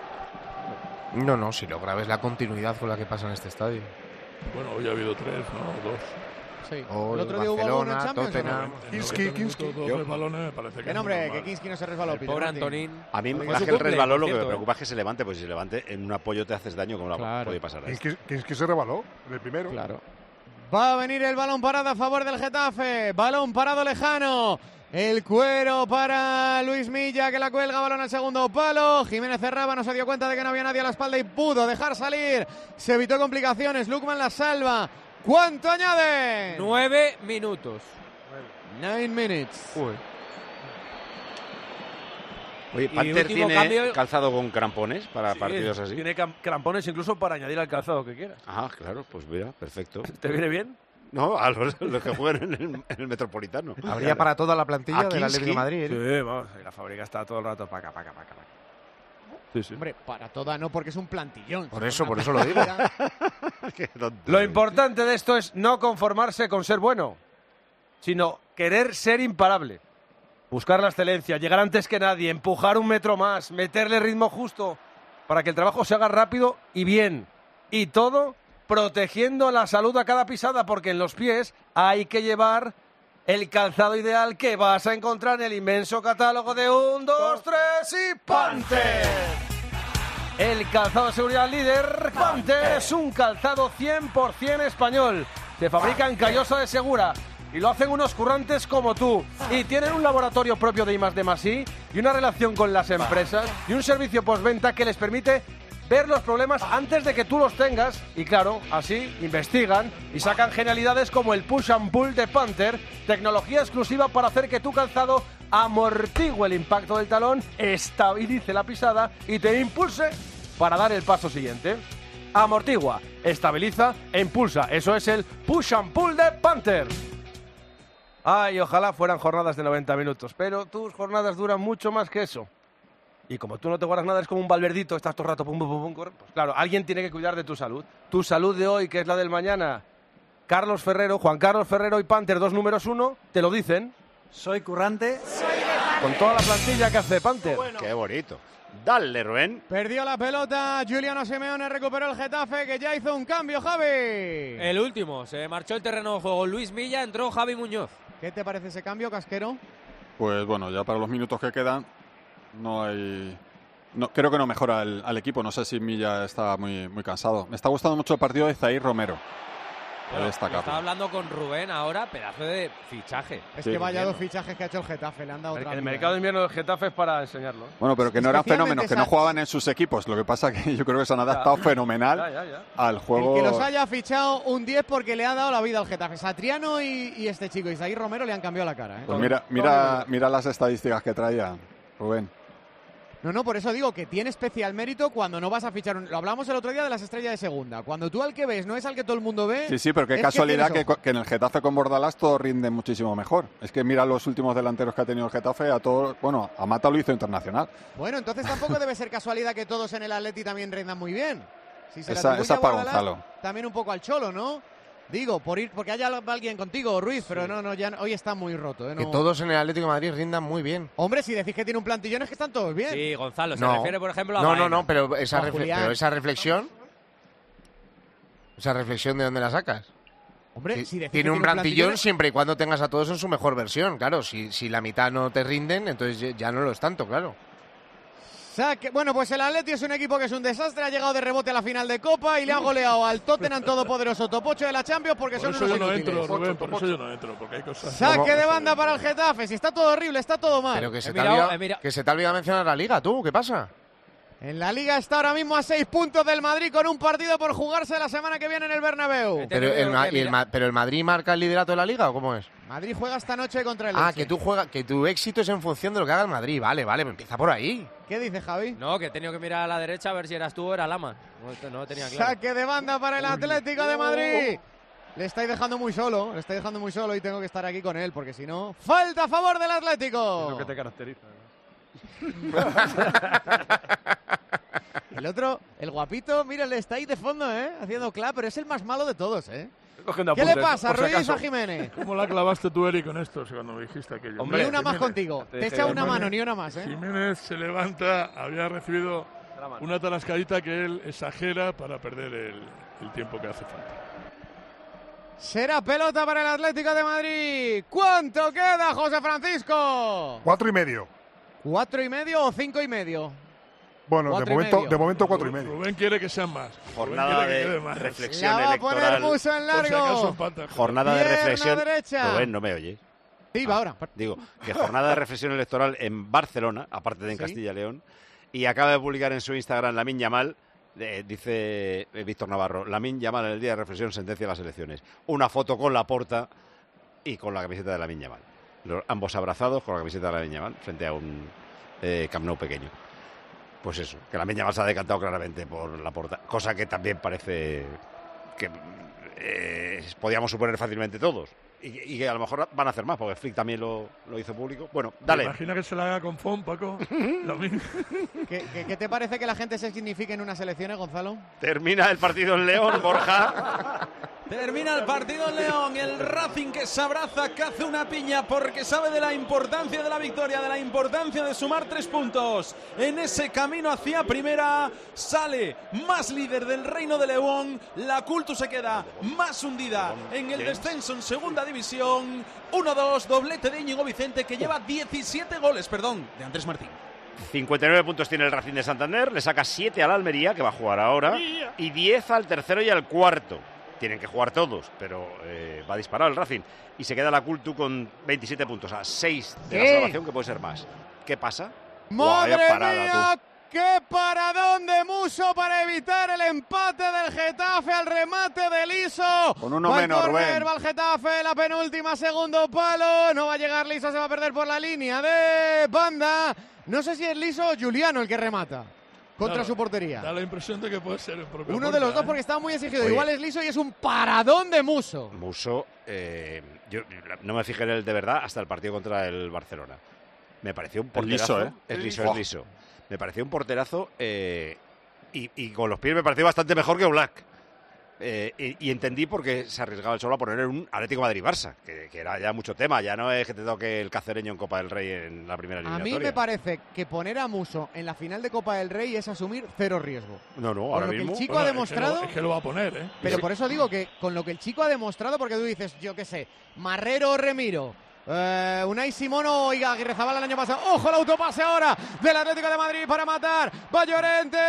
¿eh? No, no, si lo grave es la continuidad con la que pasa en este estadio. Bueno, hoy ha habido tres, ¿no? Dos. Sí. O El otro día hubo uno en Barcelona, Champions, ¿o no? Tottenham. En Kinski, noventa Kinski. minutos, dos Yo- resbalones, me parece que Que es no, hombre, normal. que Kinski no se resbaló. El Peter pobre Martin. Antonín. A mí, Fue más su que el cumple, resbalón, por lo que me cierto, ¿eh? preocupa es que se levante, pues si se levante en un apoyo te haces daño, como la Claro. puede pasar a este. Kinski, Kinski se rebaló en el primero. Claro. Va a venir el balón parado a favor del Getafe. Balón parado lejano. El cuero para Luis Milla, que la cuelga, balón al segundo palo. Jiménez cerraba, no se dio cuenta de que no había nadie a la espalda y pudo dejar salir. Se evitó complicaciones. Lukman la salva. ¿Cuánto añade? Nueve minutos. Nine minutes. Oye, Y Panther último tiene cambio- calzado con crampones para Sí, partidos así. Tiene cam- crampones incluso para añadir al calzado que quieras. Ah, claro, pues mira, perfecto. ¿Te viene bien? No, a los, los que juegan en el, en el Metropolitano. Habría para toda la plantilla ¿A del Atlético de Kinski? Madrid. ¿eh? Sí, vamos, y la fábrica está todo el rato para acá, para acá, para acá. Sí, sí. Hombre, para toda no, porque es un plantillón. Por Si eso, fuera por una eso lo digo. plantilla- Qué tonto. Lo importante de esto es no conformarse con ser bueno, sino querer ser imparable. Buscar la excelencia, llegar antes que nadie, empujar un metro más, meterle ritmo justo para que el trabajo se haga rápido y bien. Y todo protegiendo la salud a cada pisada, porque en los pies hay que llevar el calzado ideal que vas a encontrar en el inmenso catálogo de un, dos, tres y Panther. El calzado de seguridad líder Panther es un calzado cien por ciento español. Se fabrica en Callosa de Segura y lo hacen unos currantes como tú. Y tienen un laboratorio propio de I más D más I y una relación con las empresas y un servicio postventa que les permite ver los problemas antes de que tú los tengas y claro, así investigan y sacan genialidades como el Push and Pull de Panther, tecnología exclusiva para hacer que tu calzado amortigue el impacto del talón, estabilice la pisada y te impulse para dar el paso siguiente. Amortigua, estabiliza e impulsa. Eso es el Push and Pull de Panther. Ay, ojalá fueran jornadas de noventa minutos, pero tus jornadas duran mucho más que eso. Y como tú no te guardas nada, es como un Valverdito, estás todo el rato pum, pum, pum, pum, pues claro, alguien tiene que cuidar de tu salud. Tu salud de hoy, que es la del mañana. Carlos Ferrero, Juan Carlos Ferrero y Panther, dos números uno, te lo dicen. Soy currante. Con toda la plantilla que hace Panther. Bueno. Qué bonito. Dale, Rubén. Perdió la pelota, Giuliano Simeone recuperó el Getafe, que ya hizo un cambio, Javi. El último, se marchó el terreno de juego Luis Milla, entró Javi Muñoz. ¿Qué te parece ese cambio, Casquero? Pues bueno, ya para los minutos que quedan no hay... No, creo que no mejora el, al equipo. No sé si Milla está muy, muy cansado. Me está gustando mucho el partido de Zaire Romero. Bueno, estaba hablando con Rubén ahora, pedazo de fichaje. Es sí, que vaya dos fichajes que ha hecho el Getafe, le han dado otra. El mercado de invierno del Getafe es para enseñarlo. Bueno, pero que no eran fenómenos, que no jugaban en sus equipos. Lo que pasa que yo creo que se han adaptado ya, fenomenal ya, ya, ya. al juego. El que los haya fichado un diez porque le ha dado la vida al Getafe. Satriano y, y este chico, Isaí Romero, le han cambiado la cara. ¿eh? Pues mira, mira, mira las estadísticas que traía Rubén. No, no, por eso digo que tiene especial mérito cuando no vas a fichar un... Lo hablamos el otro día de las estrellas de segunda. Cuando tú al que ves no es al que todo el mundo ve... Sí, sí, pero qué casualidad que, que, que en el Getafe con Bordalás todo rinde muchísimo mejor. Es que mira los últimos delanteros que ha tenido el Getafe, a todos... Bueno, a Mata lo hizo internacional. Bueno, entonces tampoco debe ser casualidad que todos en el Atleti también rindan muy bien. Si se esa esa para Gonzalo. También un poco al Cholo, ¿no? Digo, por ir, porque haya alguien contigo, Ruiz, pero sí. no, no, ya hoy está muy roto. ¿eh? No. Que todos en el Atlético de Madrid rindan muy bien. Hombre, si decís que tiene un plantillón es que están todos bien. Sí, Gonzalo, se no. refiere, por ejemplo, a No, Baena. no, no, pero esa, no, refle pero esa reflexión... ¿Esa reflexión de dónde la sacas? Hombre, si, si decís tiene que un tiene plantillón, plantillón siempre y cuando tengas a todos en su mejor versión. Claro, si, si la mitad no te rinden, entonces ya no lo es tanto, claro. Saque. Bueno, pues el Atleti es un equipo que es un desastre, ha llegado de rebote a la final de Copa y le ha goleado al Tottenham todopoderoso top ocho de la Champions porque por son eso unos yo no inútiles. entro, Rubén, por eso yo no entro, porque hay cosas... Saque de banda para el Getafe, si está todo horrible, está todo mal. Pero que se, he te, mirado, olvida, mirado... que se te ha olvidado mencionar la Liga, tú, ¿qué pasa? En la Liga está ahora mismo a seis puntos del Madrid con un partido por jugarse la semana que viene en el Bernabéu. Pero el, Ma el, Ma pero el Madrid marca el liderato de la Liga, ¿o cómo es? Madrid juega esta noche contra el Ah, Elche. que tú juegas, que tu éxito es en función de lo que haga el Madrid. Vale, vale, empieza por ahí. ¿Qué dice Javi? No, que he tenido que mirar a la derecha a ver si eras tú o era Lama. No, no lo tenía claro. Saque de banda para el Atlético de Madrid. Le estáis dejando muy solo, le estáis dejando muy solo y tengo que estar aquí con él porque si no, falta a favor del Atlético. Es lo que te caracteriza. El otro, el guapito, mírale, está ahí de fondo, ¿eh? Haciendo clap, pero es el más malo de todos, ¿eh? ¿Qué le pasa, Ruiz a Jiménez? ¿Cómo la clavaste tú, Eric, con esto cuando me dijiste aquello? Hombre, ni una Jiménez, más contigo. Te, te echa una mano, ni una más, ¿eh? Jiménez se levanta, había recibido una tarascadita que él exagera para perder el, el tiempo que hace falta. Será pelota para el Atlético de Madrid. ¿Cuánto queda, José Francisco? Cuatro y medio. ¿Cuatro y medio o cinco y medio? Bueno, de momento, de momento cuatro y medio. Rubén quiere que sean más. Jornada de reflexión la va electoral. A poner Muso en largo. Si Jornada de reflexión. Derecha. Rubén, no me oyes. Sí, va ah, ahora. Digo, que jornada de reflexión electoral en Barcelona, aparte de en ¿Sí? Castilla y León, y acaba de publicar en su Instagram Lamine Yamal, eh, dice eh, Víctor Navarro, Lamine Yamal en el día de reflexión sentencia las elecciones. Una foto con Laporta y con la camiseta de Lamine Yamal. Los, ambos abrazados con la camiseta de Lamine Yamal frente a un eh, Camp Nou pequeño. Pues eso, que Lamine Yamal se ha decantado claramente por Laporta, cosa que también parece que eh, podíamos suponer fácilmente todos. Y, y que a lo mejor van a hacer más, porque Flick también lo, lo hizo público. Bueno, dale. Imagina que se la haga con Fon, Paco. Lo mismo. ¿Qué, qué, ¿Qué te parece que la gente se signifique en unas elecciones, Gonzalo? Termina el partido en León, Borja. Termina el partido en León, el Racing que se abraza, que hace una piña porque sabe de la importancia de la victoria, de la importancia de sumar tres puntos. En ese camino hacia primera sale más líder del Reino de León, la Cultus se queda más hundida en el descenso en segunda división. uno dos, doblete de Íñigo Vicente que lleva diecisiete goles, perdón, de Andrés Martín. cincuenta y nueve puntos tiene el Racing de Santander, le saca siete al Almería, que va a jugar ahora, y diez al tercero y al cuarto. Tienen que jugar todos, pero eh, va a disparar el Racing. Y se queda la Cultu con veintisiete puntos, a seis de la salvación, que puede ser más. ¿Qué pasa? ¡Madre mía! ¡Qué paradón de Muso para evitar el empate del Getafe al remate de Liso! Con uno va menos, córner, Rubén. va el Getafe, la penúltima, segundo palo. No va a llegar Liso, se va a perder por la línea de banda. No sé si es Liso o Juliano el que remata contra Claro, su portería. Da la impresión de que puede ser el propio Uno de los Porta, dos ¿eh? porque está muy exigido. Oye. Igual es Liso y es un paradón de Muso. Muso, eh, yo no me fijé en él de verdad hasta el partido contra el Barcelona. Me pareció un Es porterazo. liso, ¿eh? Es liso, Oh. es liso. Me pareció un porterazo eh, y, y con los pies me pareció bastante mejor que Black. Eh, y, y entendí por qué se arriesgaba el solo a poner en un Atlético Madrid-Barça, que, que era ya mucho tema. Ya no es que te toque el cacereño en Copa del Rey en la primera A eliminatoria. mí me parece que poner a Muso en la final de Copa del Rey es asumir cero riesgo. No, no, Por ahora lo que mismo. el chico Bueno, ha es que lo- demostrado... Es que lo va a poner, ¿eh? Pero Sí. por eso digo que con lo que el chico ha demostrado, porque tú dices, yo qué sé, Marrero o Remiro, eh, Unai Simón o Aguirrezabala el año pasado. ¡Ojo el autopase ahora del Atlético de Madrid para matar! ¡Va Llorente!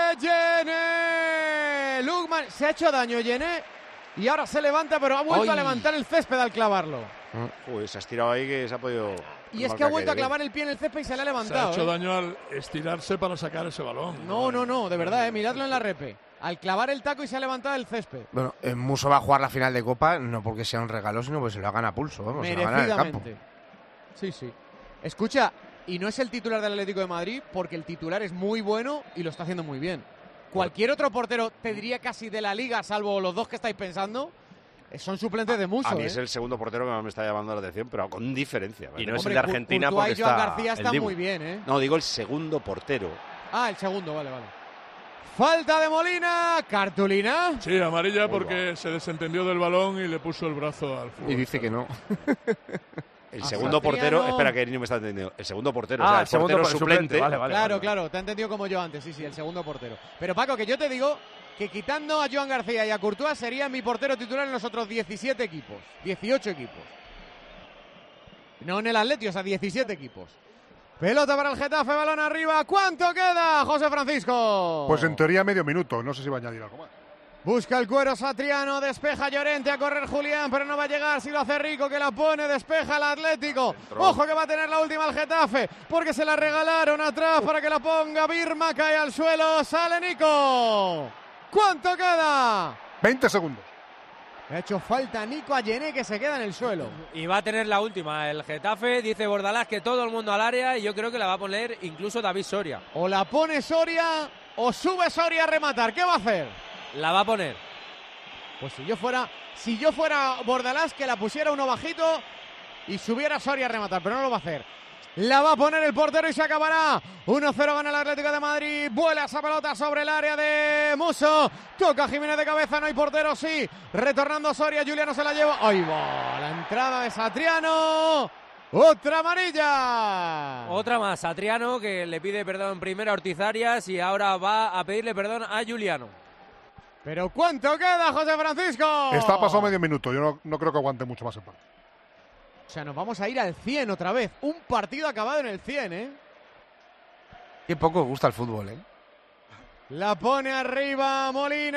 ¡Llené! Lukman, se ha hecho daño Llené y ahora se levanta, pero ha vuelto ¡Ay! a levantar el césped al clavarlo. Uy, se ha estirado ahí que se ha podido. Y es que ha vuelto a clavar el pie en el césped y se le ha Se ha levantado. hecho ¿eh? daño al estirarse para sacar ese balón. No, no, no, de verdad, eh, miradlo en la repe. Al clavar el taco y se ha levantado el césped. Bueno, eh, Muso va a jugar la final de Copa, no porque sea un regalo, sino porque se lo hagan a pulso. Vamos, se lo hagan en el campo. Merecidamente. Sí, sí. Escucha, y no es el titular del Atlético de Madrid porque el titular es muy bueno y lo está haciendo muy bien. Cualquier otro portero, te diría casi de la liga, salvo los dos que estáis pensando, eh, son suplentes de Muso. A mí ¿eh? es el segundo portero que más me está llamando la atención, pero con diferencia. Y no es Hombre, el de Argentina Courtois porque y Joan está García el están Dibu. muy bien, ¿eh? No, digo el segundo portero. Ah, el segundo, vale, vale. Falta de Molina, cartulina. Sí, amarilla porque se desentendió del balón y le puso el brazo al fútbol. Y dice que no. El A segundo Satriano. portero, espera que no me está entendiendo. El segundo portero, o Ah, sea, el, el segundo portero por- suplente. suplente, vale, vale. Claro, claro, te ha entendido como yo antes, sí, sí, el segundo portero. Pero Paco, que yo te digo que quitando a Joan García y a Courtois sería mi portero titular en los otros diecisiete equipos, dieciocho equipos. No en el Atleti, o sea, diecisiete equipos. Pelota para el Getafe, balón arriba. ¿Cuánto queda, José Francisco? Pues en teoría medio minuto, no sé si va a añadir algo más. Busca el cuero Satriano, despeja Llorente, a correr Julián, pero no va a llegar. Si lo hace Rico, que la pone, despeja el Atlético. Ojo que va a tener la última el Getafe, porque se la regalaron atrás para que la ponga Birma, cae al suelo, sale Nico. ¿Cuánto queda? veinte segundos. Le ha hecho falta Nico a Llené, que se queda en el suelo. Y va a tener la última. El Getafe, dice Bordalás, que todo el mundo al área y yo creo que la va a poner incluso David Soria. O la pone Soria o sube Soria a rematar. ¿Qué va a hacer? La va a poner. Pues si yo fuera, si yo fuera Bordalás, que la pusiera uno bajito y subiera Soria a rematar, pero no lo va a hacer. La va a poner el portero y se acabará. uno cero gana el Atlético de Madrid. Vuela esa pelota sobre el área de Muso. Toca Jiménez de cabeza, no hay portero, sí. Retornando Soria, Juliano se la lleva. ¡Ahí va! La entrada de Satriano. ¡Otra amarilla! Otra más. Satriano, que le pide perdón primero a Ortiz Arias y ahora va a pedirle perdón a Juliano. ¿Pero cuánto queda, José Francisco? Está pasado medio minuto, yo no, no creo que aguante mucho más el partido. O sea, nos vamos a ir al cien otra vez. Un partido acabado en el cien, ¿eh? Qué poco gusta el fútbol, ¿eh? La pone arriba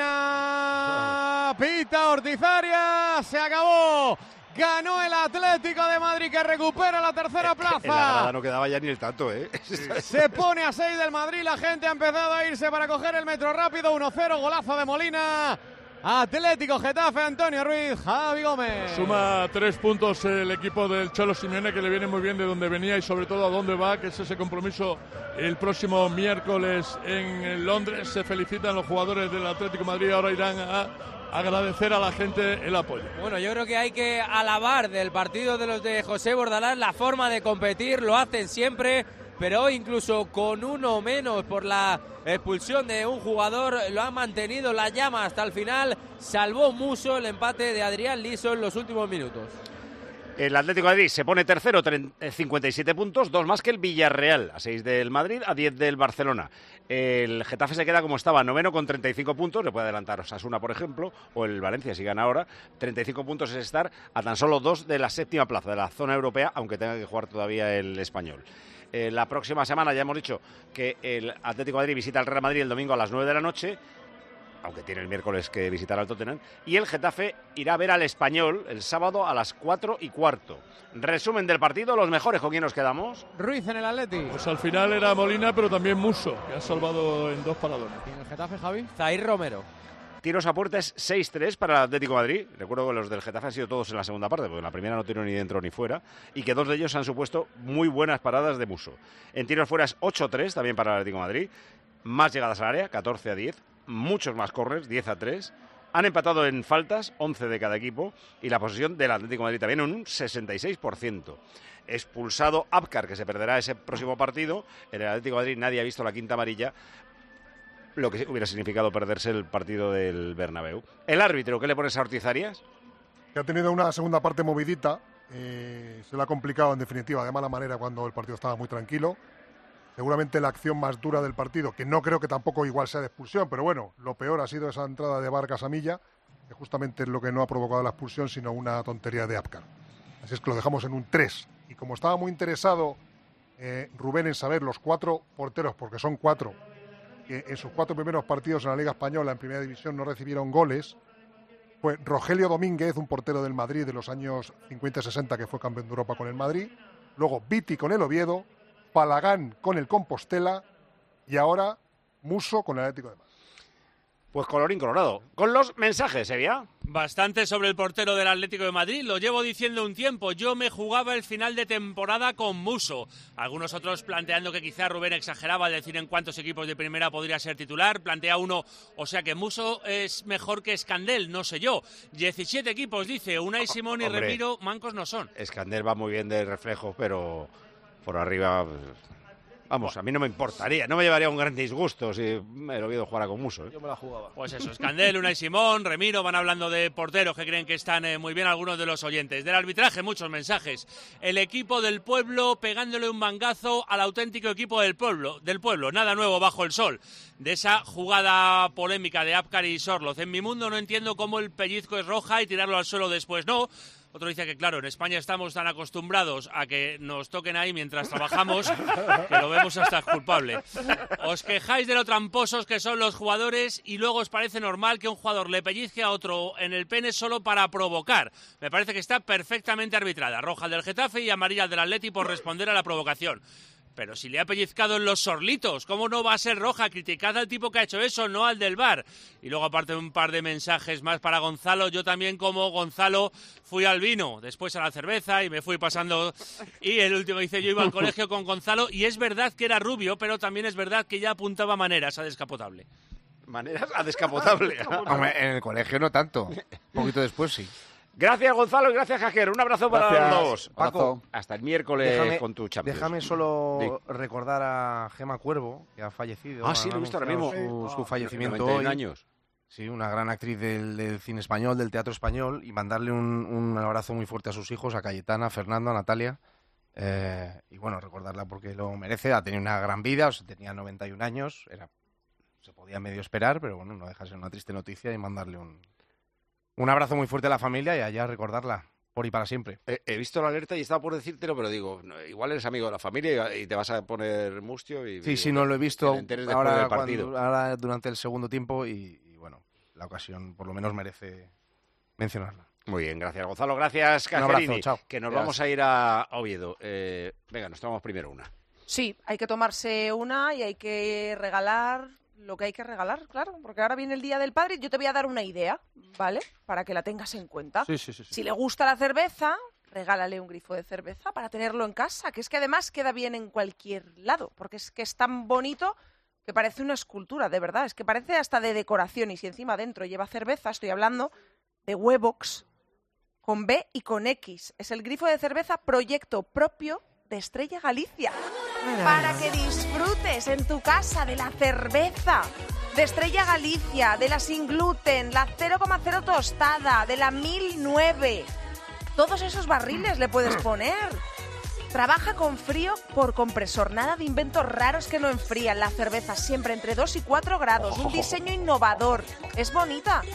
Molina. Pita Ortiz Arias. Se acabó. Ganó el Atlético de Madrid, que recupera la tercera plaza. En la grada no quedaba ya ni el tanto, ¿eh? Se pone a seis del Madrid. La gente ha empezado a irse para coger el metro rápido. uno cero, golazo de Molina. Atlético, Getafe, Antonio Ruiz, Javi Gómez. Suma tres puntos el equipo del Cholo Simeone, que le viene muy bien de donde venía y sobre todo a dónde va, que es ese compromiso el próximo miércoles en Londres. Se felicitan los jugadores del Atlético de Madrid, ahora irán a agradecer a la gente el apoyo. Bueno, yo creo que hay que alabar del partido de los de José Bordalás la forma de competir, lo hacen siempre, pero hoy incluso con uno menos por la expulsión de un jugador lo han mantenido la llama hasta el final. Salvó Muso el empate de Adrián Liso en los últimos minutos. El Atlético de Madrid se pone tercero, cincuenta y siete puntos, dos más que el Villarreal, a seis del Madrid, a diez del Barcelona. El Getafe se queda como estaba, noveno con treinta y cinco puntos, le puede adelantar Osasuna, por ejemplo, o el Valencia si gana ahora. treinta y cinco puntos es estar a tan solo dos de la séptima plaza de la zona europea, aunque tenga que jugar todavía el Español. Eh, la próxima semana ya hemos dicho que el Atlético de Madrid visita al Real Madrid el domingo a las nueve de la noche. aunque tiene el miércoles que visitar al Tottenham, y el Getafe irá a ver al Español el sábado a las cuatro y cuarto. Resumen del partido, los mejores, ¿con quién nos quedamos? Ruiz en el Atleti. Pues al final era Molina, pero también Musso, que ha salvado en dos paradones. ¿Y en el Getafe, Javi? Zair Romero. Tiros a puerta es seis tres para el Atlético de Madrid. Recuerdo que los del Getafe han sido todos en la segunda parte, porque en la primera no tiro ni dentro ni fuera, y que dos de ellos han supuesto muy buenas paradas de Musso. En tiros fuera es ocho tres también para el Atlético de Madrid. Más llegadas al área, catorce a diez. Muchos más corners, diez a tres. Han empatado en faltas, once de cada equipo, y la posesión del Atlético de Madrid también en un sesenta y seis por ciento. Expulsado Abkar, que se perderá ese próximo partido. En el Atlético de Madrid nadie ha visto la quinta amarilla, lo que hubiera significado perderse el partido del Bernabéu. El árbitro, ¿qué le pones a Ortiz Arias? Que ha tenido una segunda parte movidita, eh, se le ha complicado en definitiva de mala manera cuando el partido estaba muy tranquilo. Seguramente la acción más dura del partido, que no creo que tampoco igual sea de expulsión, pero bueno, lo peor ha sido esa entrada de Vargas a Milla, que justamente es lo que no ha provocado la expulsión, sino una tontería de Abkar. Así es que lo dejamos en un tres. Y como estaba muy interesado eh, Rubén en saber los cuatro porteros, porque son cuatro, que en sus cuatro primeros partidos en la Liga Española, en Primera División, no recibieron goles, fue Rogelio Domínguez, un portero del Madrid de los años cincuenta y sesenta, que fue campeón de Europa con el Madrid, luego Viti con el Oviedo, Palagán con el Compostela y ahora Musso con el Atlético de Madrid. Pues colorín colorado. Con los mensajes, Sevilla. Bastante sobre el portero del Atlético de Madrid, lo llevo diciendo un tiempo. Yo me jugaba el final de temporada con Musso. Algunos otros planteando que quizá Rubén exageraba al decir en cuántos equipos de primera podría ser titular. Plantea uno, o sea que Musso es mejor que Escandel, no sé yo. diecisiete equipos, dice. Unai Simón y Hombre, Remiro, mancos no son. Escandel va muy bien de reflejo, pero por arriba... Vamos, a mí no me importaría, no me llevaría un gran disgusto si el Oviedo jugara con Musso, ¿eh? Yo me la jugaba. Pues eso, Escandel, Unai Simón, Remiro, van hablando de porteros que creen que están eh, muy bien algunos de los oyentes. Del arbitraje, muchos mensajes. El equipo del pueblo pegándole un mangazo al auténtico equipo del pueblo, del pueblo. Nada nuevo bajo el sol. De esa jugada polémica de Abkar y Sorloz. En mi mundo no entiendo cómo el pellizco es roja y tirarlo al suelo después no. Otro dice que, claro, en España estamos tan acostumbrados a que nos toquen ahí mientras trabajamos que lo vemos hasta culpable. Os quejáis de lo tramposos que son los jugadores y luego os parece normal que un jugador le pellizque a otro en el pene solo para provocar. Me parece que está perfectamente arbitrada. Roja del Getafe y amarilla del Atleti por responder a la provocación. Pero si le ha pellizcado en los sorlitos, ¿cómo no va a ser roja? Criticad al tipo que ha hecho eso, no al del V A R. Y luego, aparte, un par de mensajes más para Gonzalo. Yo también, como Gonzalo, fui al vino, después a la cerveza y me fui pasando. Y el último dice, yo iba al colegio con Gonzalo y es verdad que era rubio, pero también es verdad que ya apuntaba maneras a descapotable. ¿Maneras a descapotable? Hombre, en el colegio no tanto. Un poquito después sí. Gracias, Gonzalo, y gracias, Jaquer. Un abrazo para Gracias. los dos. Paco, hasta el miércoles déjame, con tu Champions. Déjame solo Sí. recordar a Gema Cuervo, que ha fallecido. Ah, sí, lo he Han visto ahora anunciado mismo. Su, su Ah, fallecimiento noventa y un hoy. años. Sí, una gran actriz del, del cine español, del teatro español, y mandarle un, un abrazo muy fuerte a sus hijos, a Cayetana, a Fernando, a Natalia. Eh, y bueno, recordarla porque lo merece. Ha tenido una gran vida, o sea, tenía noventa y un años, era, se podía medio esperar, pero bueno, no deja de ser una triste noticia y mandarle un, un abrazo muy fuerte a la familia y allá recordarla por y para siempre. He, he visto la alerta y estaba por decírtelo, pero digo, no, igual eres amigo de la familia y, y te vas a poner mustio. Y, Sí, digo, sí, no lo he visto que te enteres después ahora, del partido. cuando- ahora durante el segundo tiempo y, y bueno, la ocasión por lo menos merece mencionarla. Muy bien, gracias, Gonzalo. Gracias, Un abrazo, Cacerini. chao. Que nos Gracias. vamos a ir a Oviedo. Eh, venga, nos tomamos primero una. Sí, hay que tomarse una y hay que regalar lo que hay que regalar, claro, porque ahora viene el Día del Padre y yo te voy a dar una idea, ¿vale? Para que la tengas en cuenta. Sí, sí, sí, sí. Si le gusta la cerveza, regálale un grifo de cerveza para tenerlo en casa, que es que además queda bien en cualquier lado, porque es que es tan bonito que parece una escultura, de verdad, es que parece hasta de decoración y si encima dentro lleva cerveza, estoy hablando de Huevox con B y con X. Es el grifo de cerveza proyecto propio de Estrella Galicia. Para que disfrutes en tu casa de la cerveza de Estrella Galicia, de la sin gluten, la cero coma cero tostada, de la mil nueve. Todos esos barriles le puedes poner. Trabaja con frío por compresor. Nada de inventos raros que no enfrían. La cerveza siempre entre dos y cuatro grados. Un diseño innovador. Es bonita.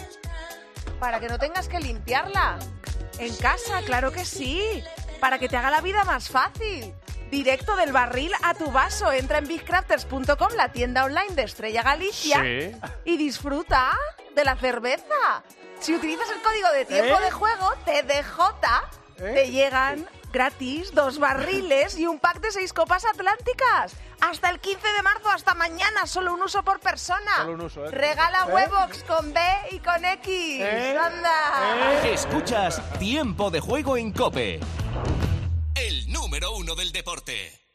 Para que no tengas que limpiarla. En casa, claro que sí. Para que te haga la vida más fácil. directo del barril a tu vaso. Entra en big crafters punto com, la tienda online de Estrella Galicia, Sí. y disfruta de la cerveza. Si utilizas el código de tiempo ¿Eh? de juego, T D J, ¿Eh? te llegan gratis dos barriles y un pack de seis copas atlánticas. Hasta el quince de marzo, hasta mañana, solo un uso por persona. Solo un uso, ¿eh? Regala ¿Eh? Webox con B y con X. ¿Eh? ¡Anda! Escuchas Tiempo de Juego en COPE. El número uno del deporte.